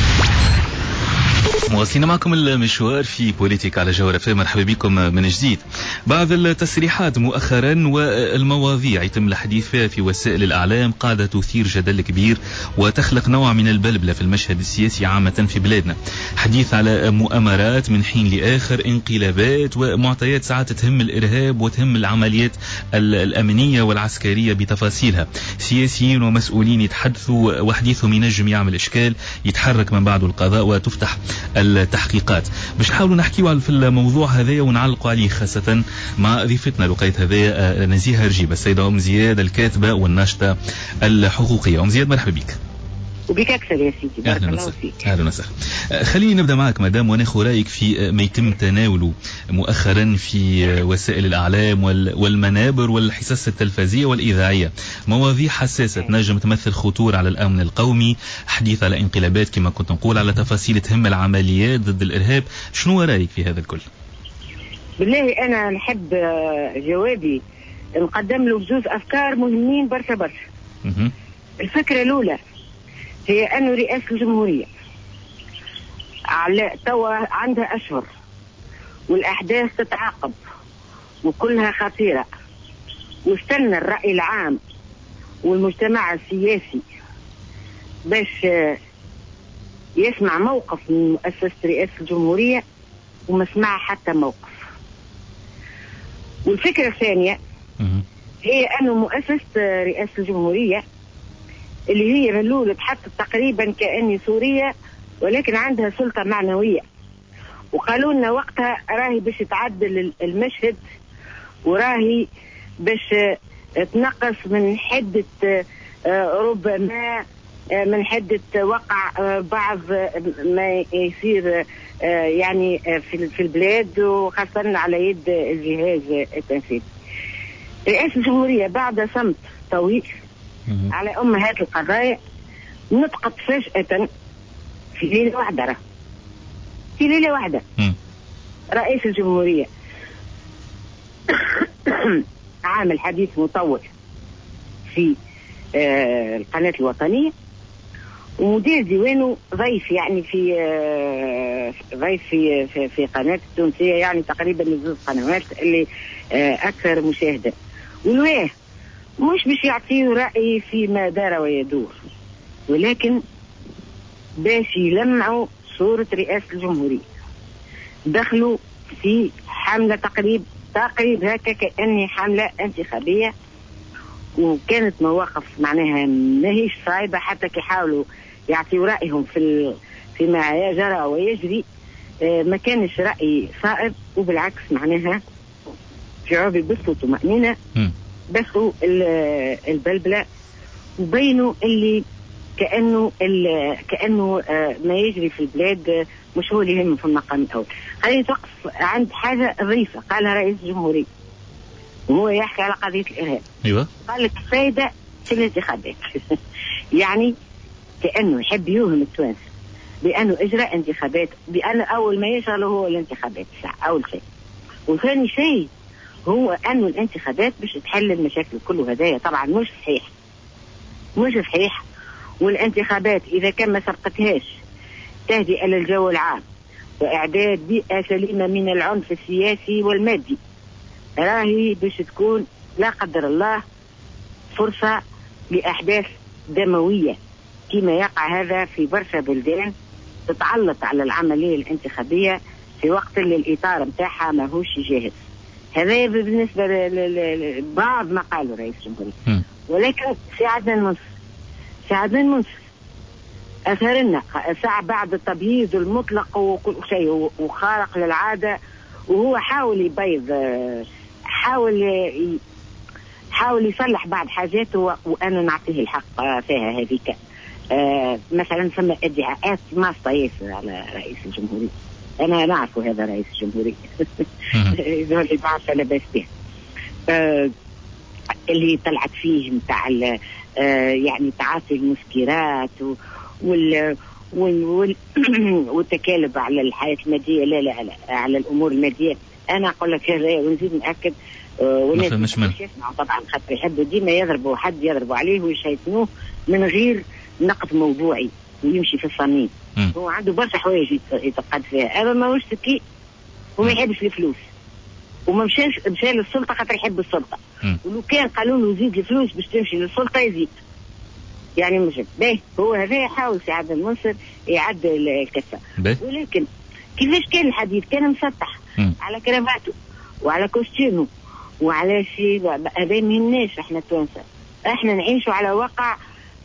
مواصلين معكم المشوار في بوليتيكا على جوهر FM. مرحبا بكم من جديد. بعض التصريحات مؤخرا والمواضيع يتم الحديث فيها في وسائل الإعلام قاعدة تثير جدل كبير وتخلق نوع من البلبلة في المشهد السياسي عامة في بلادنا. حديث على مؤامرات من حين لآخر، انقلابات ومعطيات ساعات تهم الإرهاب وتهم العمليات الأمنية والعسكرية بتفاصيلها. سياسيين ومسؤولين يتحدثوا وحديثهم ينجم يعمل إشكال، يتحرك من بعد القضاء وتفتح التحقيقات. باش نحاولوا نحكيوا في الموضوع هذا ونعلقوا عليه، خاصة مع ضيفتنا لقيت هذا نزيهة رجيبة، السيدة أم زياد الكاتبة والناشطة الحقوقية. أم زياد مرحبا بك. وبك أكثر يا سيدي. أهلا وسهلا. أهلا وسهلا. خليني نبدأ معك مدام وناخذ رأيك في ما يتم تناوله مؤخرا في وسائل الإعلام والمنابر والحصص التلفزية والإذاعية، مواضيع حساسة تنجم تمثل خطورة على الأمن القومي، حديث على انقلابات كما كنت نقول، على تفاصيل تهم العمليات ضد الإرهاب. شنو رأيك في هذا الكل؟ بالله أنا نحب جوابي نقدم له بجوز أفكار مهمين برشا. الفكرة الأولى هي أن رئاسة الجمهورية على توا عندها أشهر والأحداث تتعاقب وكلها خطيرة، واستنى الرأي العام والمجتمع السياسي باش يسمع موقف من مؤسسة رئاسة الجمهورية، وما سمع حتى موقف. والفكرة الثانية هي أن مؤسسة رئاسة الجمهورية اللي هي من الأول تحطت تقريبا كأني سورية، ولكن عندها سلطة معنوية، وقالوا لنا وقتها راهي باش تعدل المشهد، وراهي باش تنقص من حدة ربما من حدة وقع بعض ما يصير يعني في البلاد، وخاصة على يد الجهاز التنفيذي. رئاسة الجمهورية بعد صمت طويل على أمهات القضايا نطقت فجأة في ليلة واحدة. في ليلة واحدة رئيس الجمهورية عامل حديث مطول في القناة الوطنية، ومدير ديوانه ضيف يعني في ضيف في قناة التونسية، يعني تقريبا من قنوات اللي أكثر مشاهدة. والواه مش باش يعطيه رأي فيما دار ويدور، ولكن باش يلمعوا صورة رئاسة الجمهورية. دخلوا في حملة تقريب هكا كأني حملة انتخابية، وكانت مواقف معناها ماهيش صعبة، حتى كيحاولوا يعطيوا رأيهم فيما يجرى ويجري ما كانش رأي صائب، وبالعكس معناها شعوب بسوا طمأنينة، بسوا البلبلة، وبينوا اللي كأنه ما يجري في البلاد مش هو اللي يهم في المقام الأول. خليني توقف عند حاجة ظريفة قالها رئيس الجمهورية وهو يحكي على قضية الإرهاب. أيوة. قال لك فايدة في الانتخابات يعني كأنه يحب يوهم التوانسة بأنه إجراء انتخابات، بأن أول ما يشغله هو الانتخابات أول شيء، وثاني شيء هو أنه الانتخابات باش تحل المشاكل كله. هدايا طبعا مش صحيح. والانتخابات إذا كان ما سبقتهاش تهدئة للجو العام وإعداد بيئة سليمة من العنف السياسي والمادي، راهي باش تكون لا قدر الله فرصة لأحداث دموية كما يقع هذا في برشا بلدان تتعلق على العملية الانتخابية في وقت اللي الإطار متاعها ماهوش جاهز. هذا بالنسبة لبعض ما قاله رئيس الجمهورية. ولكن ساعدنا المنصف أثرنا ساعة بعد التبييض المطلق وكل شيء وخارق للعادة، وهو حاول يبيض، حاول يصلح بعض حاجاته وأنا نعطيه الحق فيها هذيك. مثلا ثم ادعاءات ما ياسر على رئيس الجمهورية، أنا نعرف هذا رئيس الجمهورية إذا اللي بعرف أنا بس به اللي طلعت فيه متاع يعني تعاطي المسكرات والتكالب على الحياة المادية، لا على الأمور المادية. أنا أقول لك هذا ونزيد نأكد والناس مش يسمعوا طبعا خاطر يحبوا ديما يضربوا حد يضربوا عليه ويشيطنوه من غير نقد موضوعي ويمشي في الصميم. هو عنده برشا حوايج يتقد فيها، هذا ما هوش ذكي وما يحبش الفلوس وما مشى للسلطة خاطر يحب السلطة. ولو كان قالوا له زيد الفلوس باش تمشي للسلطة يزيد يعني مش باهي. هو هذا يحاول سعد المنصر يعدل الكفة، ولكن كيفاش كان الحديث كان مسطح على كرافاته وعلى كوستيمه وعلى شيء هذا ما يهمناش. احنا التوانسة احنا نعيشوا على واقع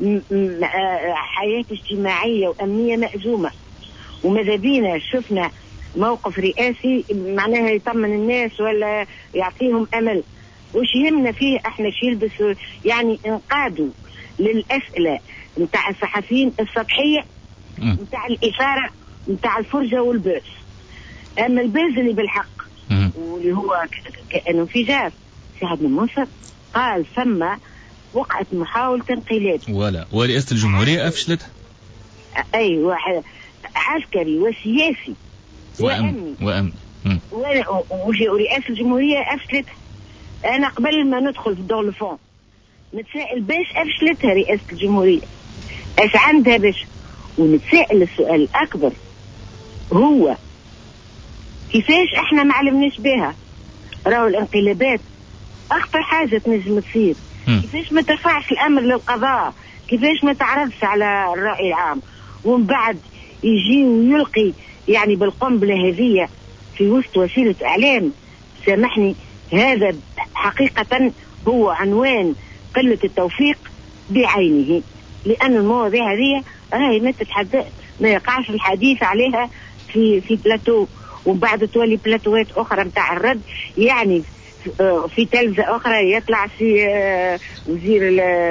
حياة اجتماعية وأمنية مأزومة، وماذا بينا شفنا موقف رئاسي معناها يطمن الناس ولا يعطيهم أمل. وش يهمنا فيه احنا شي يلبس يعني انقادوا للأسئلة متاع الصحفيين السطحية متاع الإثارة متاع الفرجة والبأس. أما الباز اللي بالحق واللي هو كأنه انفجار سعد المنصر قال ثم وقعت محاولة انقلاب ورئاسة الجمهورية أفشلتها. أي واحد عسكري وسياسي وأمني ورئاسة الجمهورية أفشلتها. أنا قبل ما ندخل في دور الفون نتسائل باش أفشلتها رئاسة الجمهورية، ايش عندها باش، ونتسائل السؤال الأكبر هو كيفاش احنا ما علمناش بها. راهو الانقلابات أخطر حاجة تنجم تصير، كيفاش ما ترفعش الأمر للقضاء، كيفاش ما تعرضش على الرأي العام ومن بعد يجي ويلقي يعني بالقنبلة هذية في وسط وسيلة إعلام. سامحني هذا حقيقة هو عنوان قلة التوفيق بعينه، لأن المواضيع هذه راهي ما يقعش الحديث عليها في بلاتو وبعد تولي بلاتوات أخرى متاع الرد. يعني في تلفزة أخرى يطلع في وزير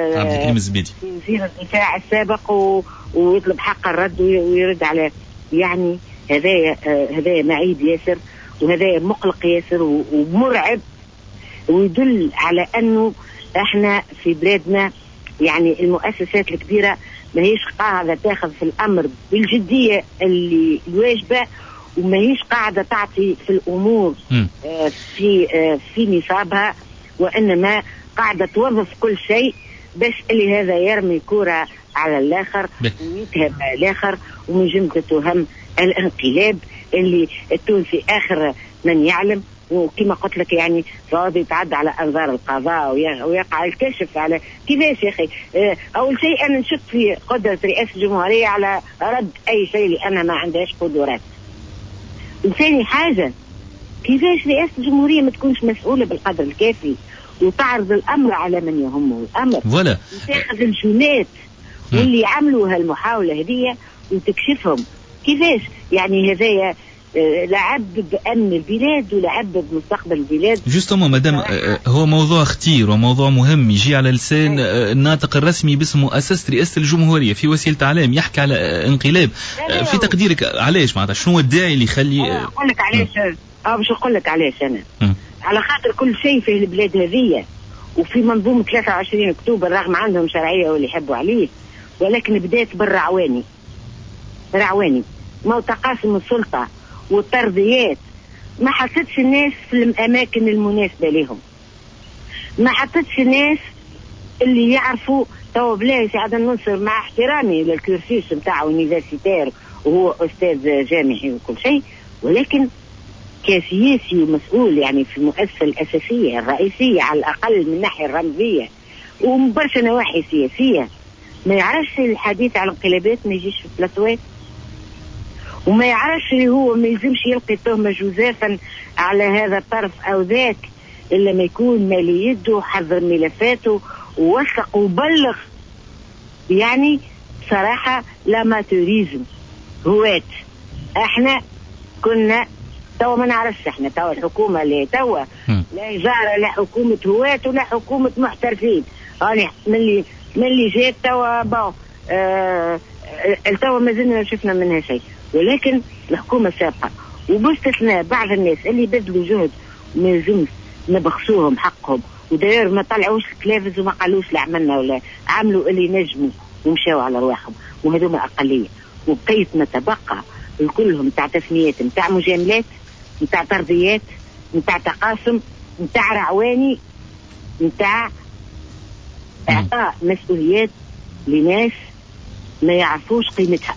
الدفاع السابق ويطلب حق الرد ويرد على يعني هذا معيب ياسر وهذا مقلق ياسر ومرعب، ويدل على أنه احنا في بلادنا يعني المؤسسات الكبيرة ما هيش قاعدة تاخذ في الأمر بالجدية اللي الواجبة، وما هيش قاعدة تعطي في الأمور في نصابها، وإنما قاعدة توظف كل شيء بس اللي هذا يرمي كرة على الآخر ويتهم الآخر. ومن جملة تهم الانقلاب اللي التونسي آخر من يعلم، وكما قلت لك يعني فاض يتعدى على أنظار القضاء ويقع الكشف على كيفاش يا أخي. أول شيء أنا نشك في قدرة رئاسة الجمهورية على رد أي شيء لأنها ما عندهاش قدرات. وثاني حاجة كيفاش رئاسة الجمهورية ما تكونش مسؤولة بالقدر الكافي وتعرض الأمر على من يهمه الأمر وتاخذ الجنات واللي عملوا هالمحاولة هذه وتكشفهم كيفاش. يعني هذايا لعب بأمن البلاد ولعب بمستقبل البلاد. جوستومون مدام هو موضوع خطير وموضوع مهم يجي على لسان الناطق الرسمي باسمه أسست رئاسة الجمهورية في وسيلة إعلام يحكي على انقلاب. في تقديرك علاش معناتها شنو الداعي اللي يخلي أقول لك علاش باش نقول لك علاش أنا على خاطر كل شيء في البلاد هذية وفي منظومة 23 أكتوبر رغم عندهم شرعية واللي يحبوا عليه ولكن بدأت بالرعواني ما تقاسم السلطة والترضيات. ما حطتش الناس في الأماكن المناسبة لهم، ما حطتش الناس اللي يعرفوا. تو بلاش عاد ننصر مع احترامي للكورسيس نتاعو يونيفرسيتير وهو أستاذ جامعي وكل شيء، ولكن كسياسي ومسؤول يعني في المؤسسة الأساسية الرئيسية على الأقل من الناحية الرمزية ومبرشة نواحي سياسية ما يعرفش الحديث على الانقلابات ما يجيش في البلاتوات، وما يعرفش اللي هو ما يلزمش يلقي تهمة جزافا على هذا الطرف أو ذاك إلا ما يكون مالي يده حضر ملفاته ووثق وبلغ. يعني صراحة لاماتوريزم هوات. احنا كنا توا ما نعرفش احنا توا الحكومة اللي توا لا جارة لا حكومة هوات ولا حكومة محترفين. يعني من اللي جات توا توا ما زلنا شفنا منها شيء، ولكن الحكومة سابقة وباستثناء بعض الناس اللي بذلوا جهد ما يلزمش نبخسوهم حقهم وداير ما طلعوش الكلافز وما قالوش لا عملنا ولا عملوا اللي نجموا ومشاوا على رواحهم وهذوما أقلية. وبقيت ما تبقى الكلهم متاع تسميات متاع مجاملات متاع ترضيات متاع تقاسم متاع رعواني متاع اعطاء مسؤوليات لناس ما يعرفوش قيمتها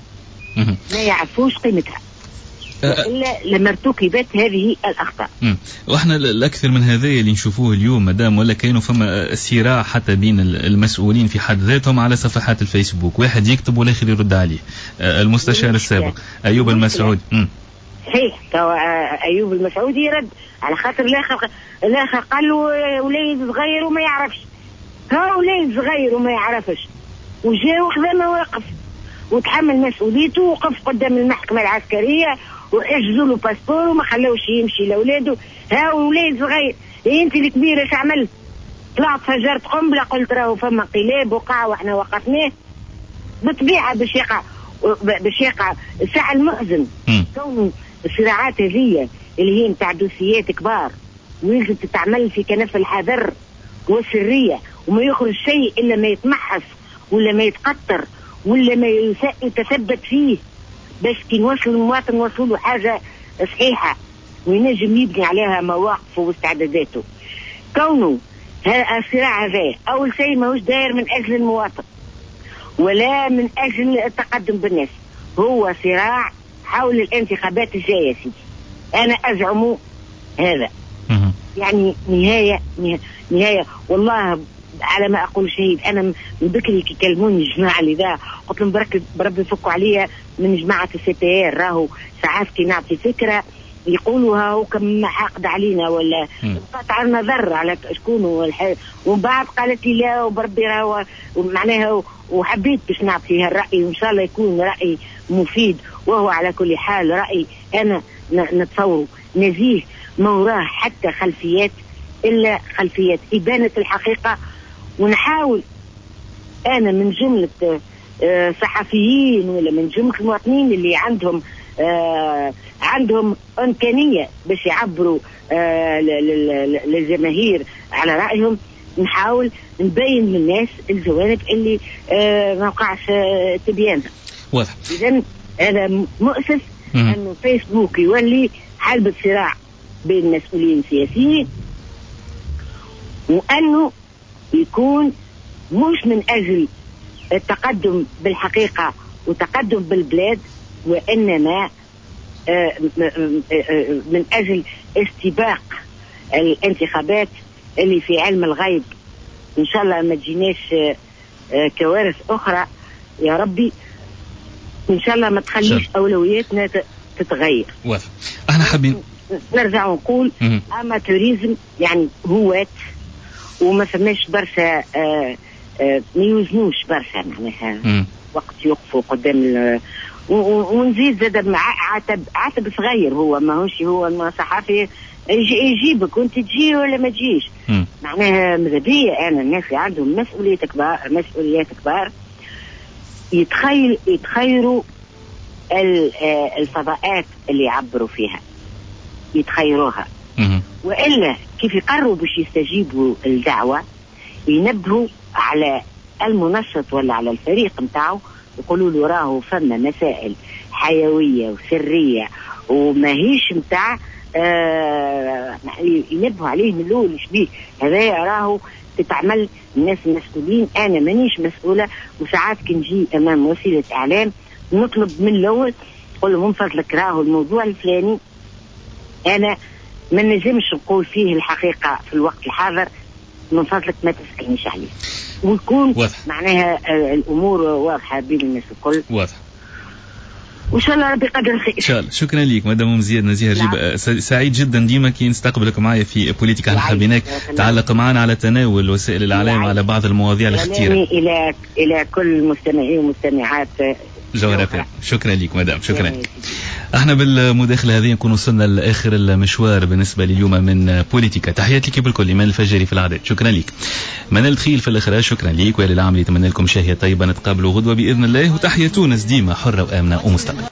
إلا لما ارتكبت هذه الأخطاء. واحنا الأكثر من هذا اللي نشوفوه اليوم مدام ولا كانوا فما صراع حتى بين المسؤولين في حد ذاتهم على صفحات الفيسبوك، واحد يكتب والآخر يرد عليه. المستشار السابق أيوب المسعود صحيح أيوب المسعودي يرد على خاطر الآخر قال له وليد صغير وما يعرفش. وليد صغير وما يعرفش وجاء وخذ مواقف وتحمل مسؤوليته ووقف قدام المحكمة العسكرية وحجزوا له باسبور وما خلوش يمشي لأولاده. وليد صغير انت الكبيرة ايش عملت؟ طلعت فجرت قنبلة قلت راهو فما انقلاب وقع واحنا وقفناه. بالطبيعة باش يقع الساعة المحزن كون الصراعات هذه اللي هي متاع دوسيات كبار ويلزم تتعمل في كنف الحذر والسرية وما يخرج شيء إلا ما يتمحص ولا ما يتقطر ولا ما يتثبت فيه باش كي نوصل المواطن نوصل له حاجة صحيحة وينجم يبني عليها مواقفه واستعداداته. كونه الصراع هذا أول شيء ماهوش داير من أجل المواطن ولا من أجل التقدم بالناس، هو صراع حول الانتخابات الجاية سيدي. أنا أزعم هذا يعني نهاية والله على ما أقول شهيد. أنا من بكري كيكلموني الجماعة اللي ذا قلت لهم بربي يفكوا عليا من جماعة الCPR راهو ساعات كي نعطي فكرة يقولوا هاو كم حاقد علينا ولا قطع النظر على شكون ومن بعد قالت لي لا وبربي راهو معناها وحبيت باش نعطي هالرأي وإن شاء الله يكون رأي مفيد وهو على كل حال رأي أنا نتصور نزيه ما وراه حتى خلفيات إلا خلفيات إبانة الحقيقة. ونحاول أنا من جملة صحفيين ولا من جملة المواطنين اللي عندهم إمكانية باش يعبروا للجماهير على رأيهم، نحاول نبين للناس الجوانب اللي ما وقعش تبيانها. إذن هذا مؤسف أنه فيسبوك يولي حلبة صراع بين مسؤولين سياسيين وأنه يكون مش من أجل التقدم بالحقيقة وتقدم بالبلاد وإنما من أجل استباق الانتخابات اللي في علم الغيب إن شاء الله ما تجيناش كوارث أخرى يا ربي. إن شاء الله ما تخليش أولوياتنا تتغير. احنا حابين نرجع ونقول أماتوريزم يعني هوات وما فماش برشا ما يوزنوش برشا معناها وقت يوقفوا قدام ونزيد زاد مع عاتب صغير، هو ماهوش هو صحفي يجيبك وانت تجي ولا ما تجيش. معناها ماذا بيا انا الناس اللي عندهم مسؤوليات كبار يتخيروا الفضاءات اللي يعبروا فيها، يتخيروها. وإلا كيف يقرروا باش يستجيبوا الدعوة ينبهوا على المنشط ولا على الفريق متاعه، يقولوا له راهو فما مسائل حيوية وسرية وماهيش متاع ينبهوا عليه من الأول. إيش بيه هذا راهو تتعمل الناس المسؤولين، أنا مانيش مسؤولة. وساعات كنجي أمام وسيلة إعلام نطلب من الأول نقول له من فضلك راهو الموضوع الفلاني أنا ما نجمش نقول فيه الحقيقة في الوقت الحاضر، من فضلك ما تسألنيش عليه. ويكون معناها الأمور واضحة بين الناس الكل. واضح. وإن شاء الله ربي قدر خير. إن شاء الله. شكرا لك مدام زياد نزيه جيب. سعيد جدا ديما كي نستقبلك معايا في بوليتيكا. احنا حبيناك تعلق معنا على تناول وسائل الإعلام على بعض المواضيع الخطيرة. إلى كل المستمعين والمستمعات جوهرة. شكرا لك مدام. شكرا. احنا بالمداخلة هذه نكون وصلنا لآخر المشوار بالنسبة لليوم من بوليتيكا. تحياتي لك بالكل. إيمان الفجري في العدد. شكرا لك. منال دخيل في الإخراج. شكرا لك. وإلى العام نتمنى لكم شهية طيبة. نتقابلوا غدوة بإذن الله. وتحية تونس ديما حرة وآمنة ومستقلة.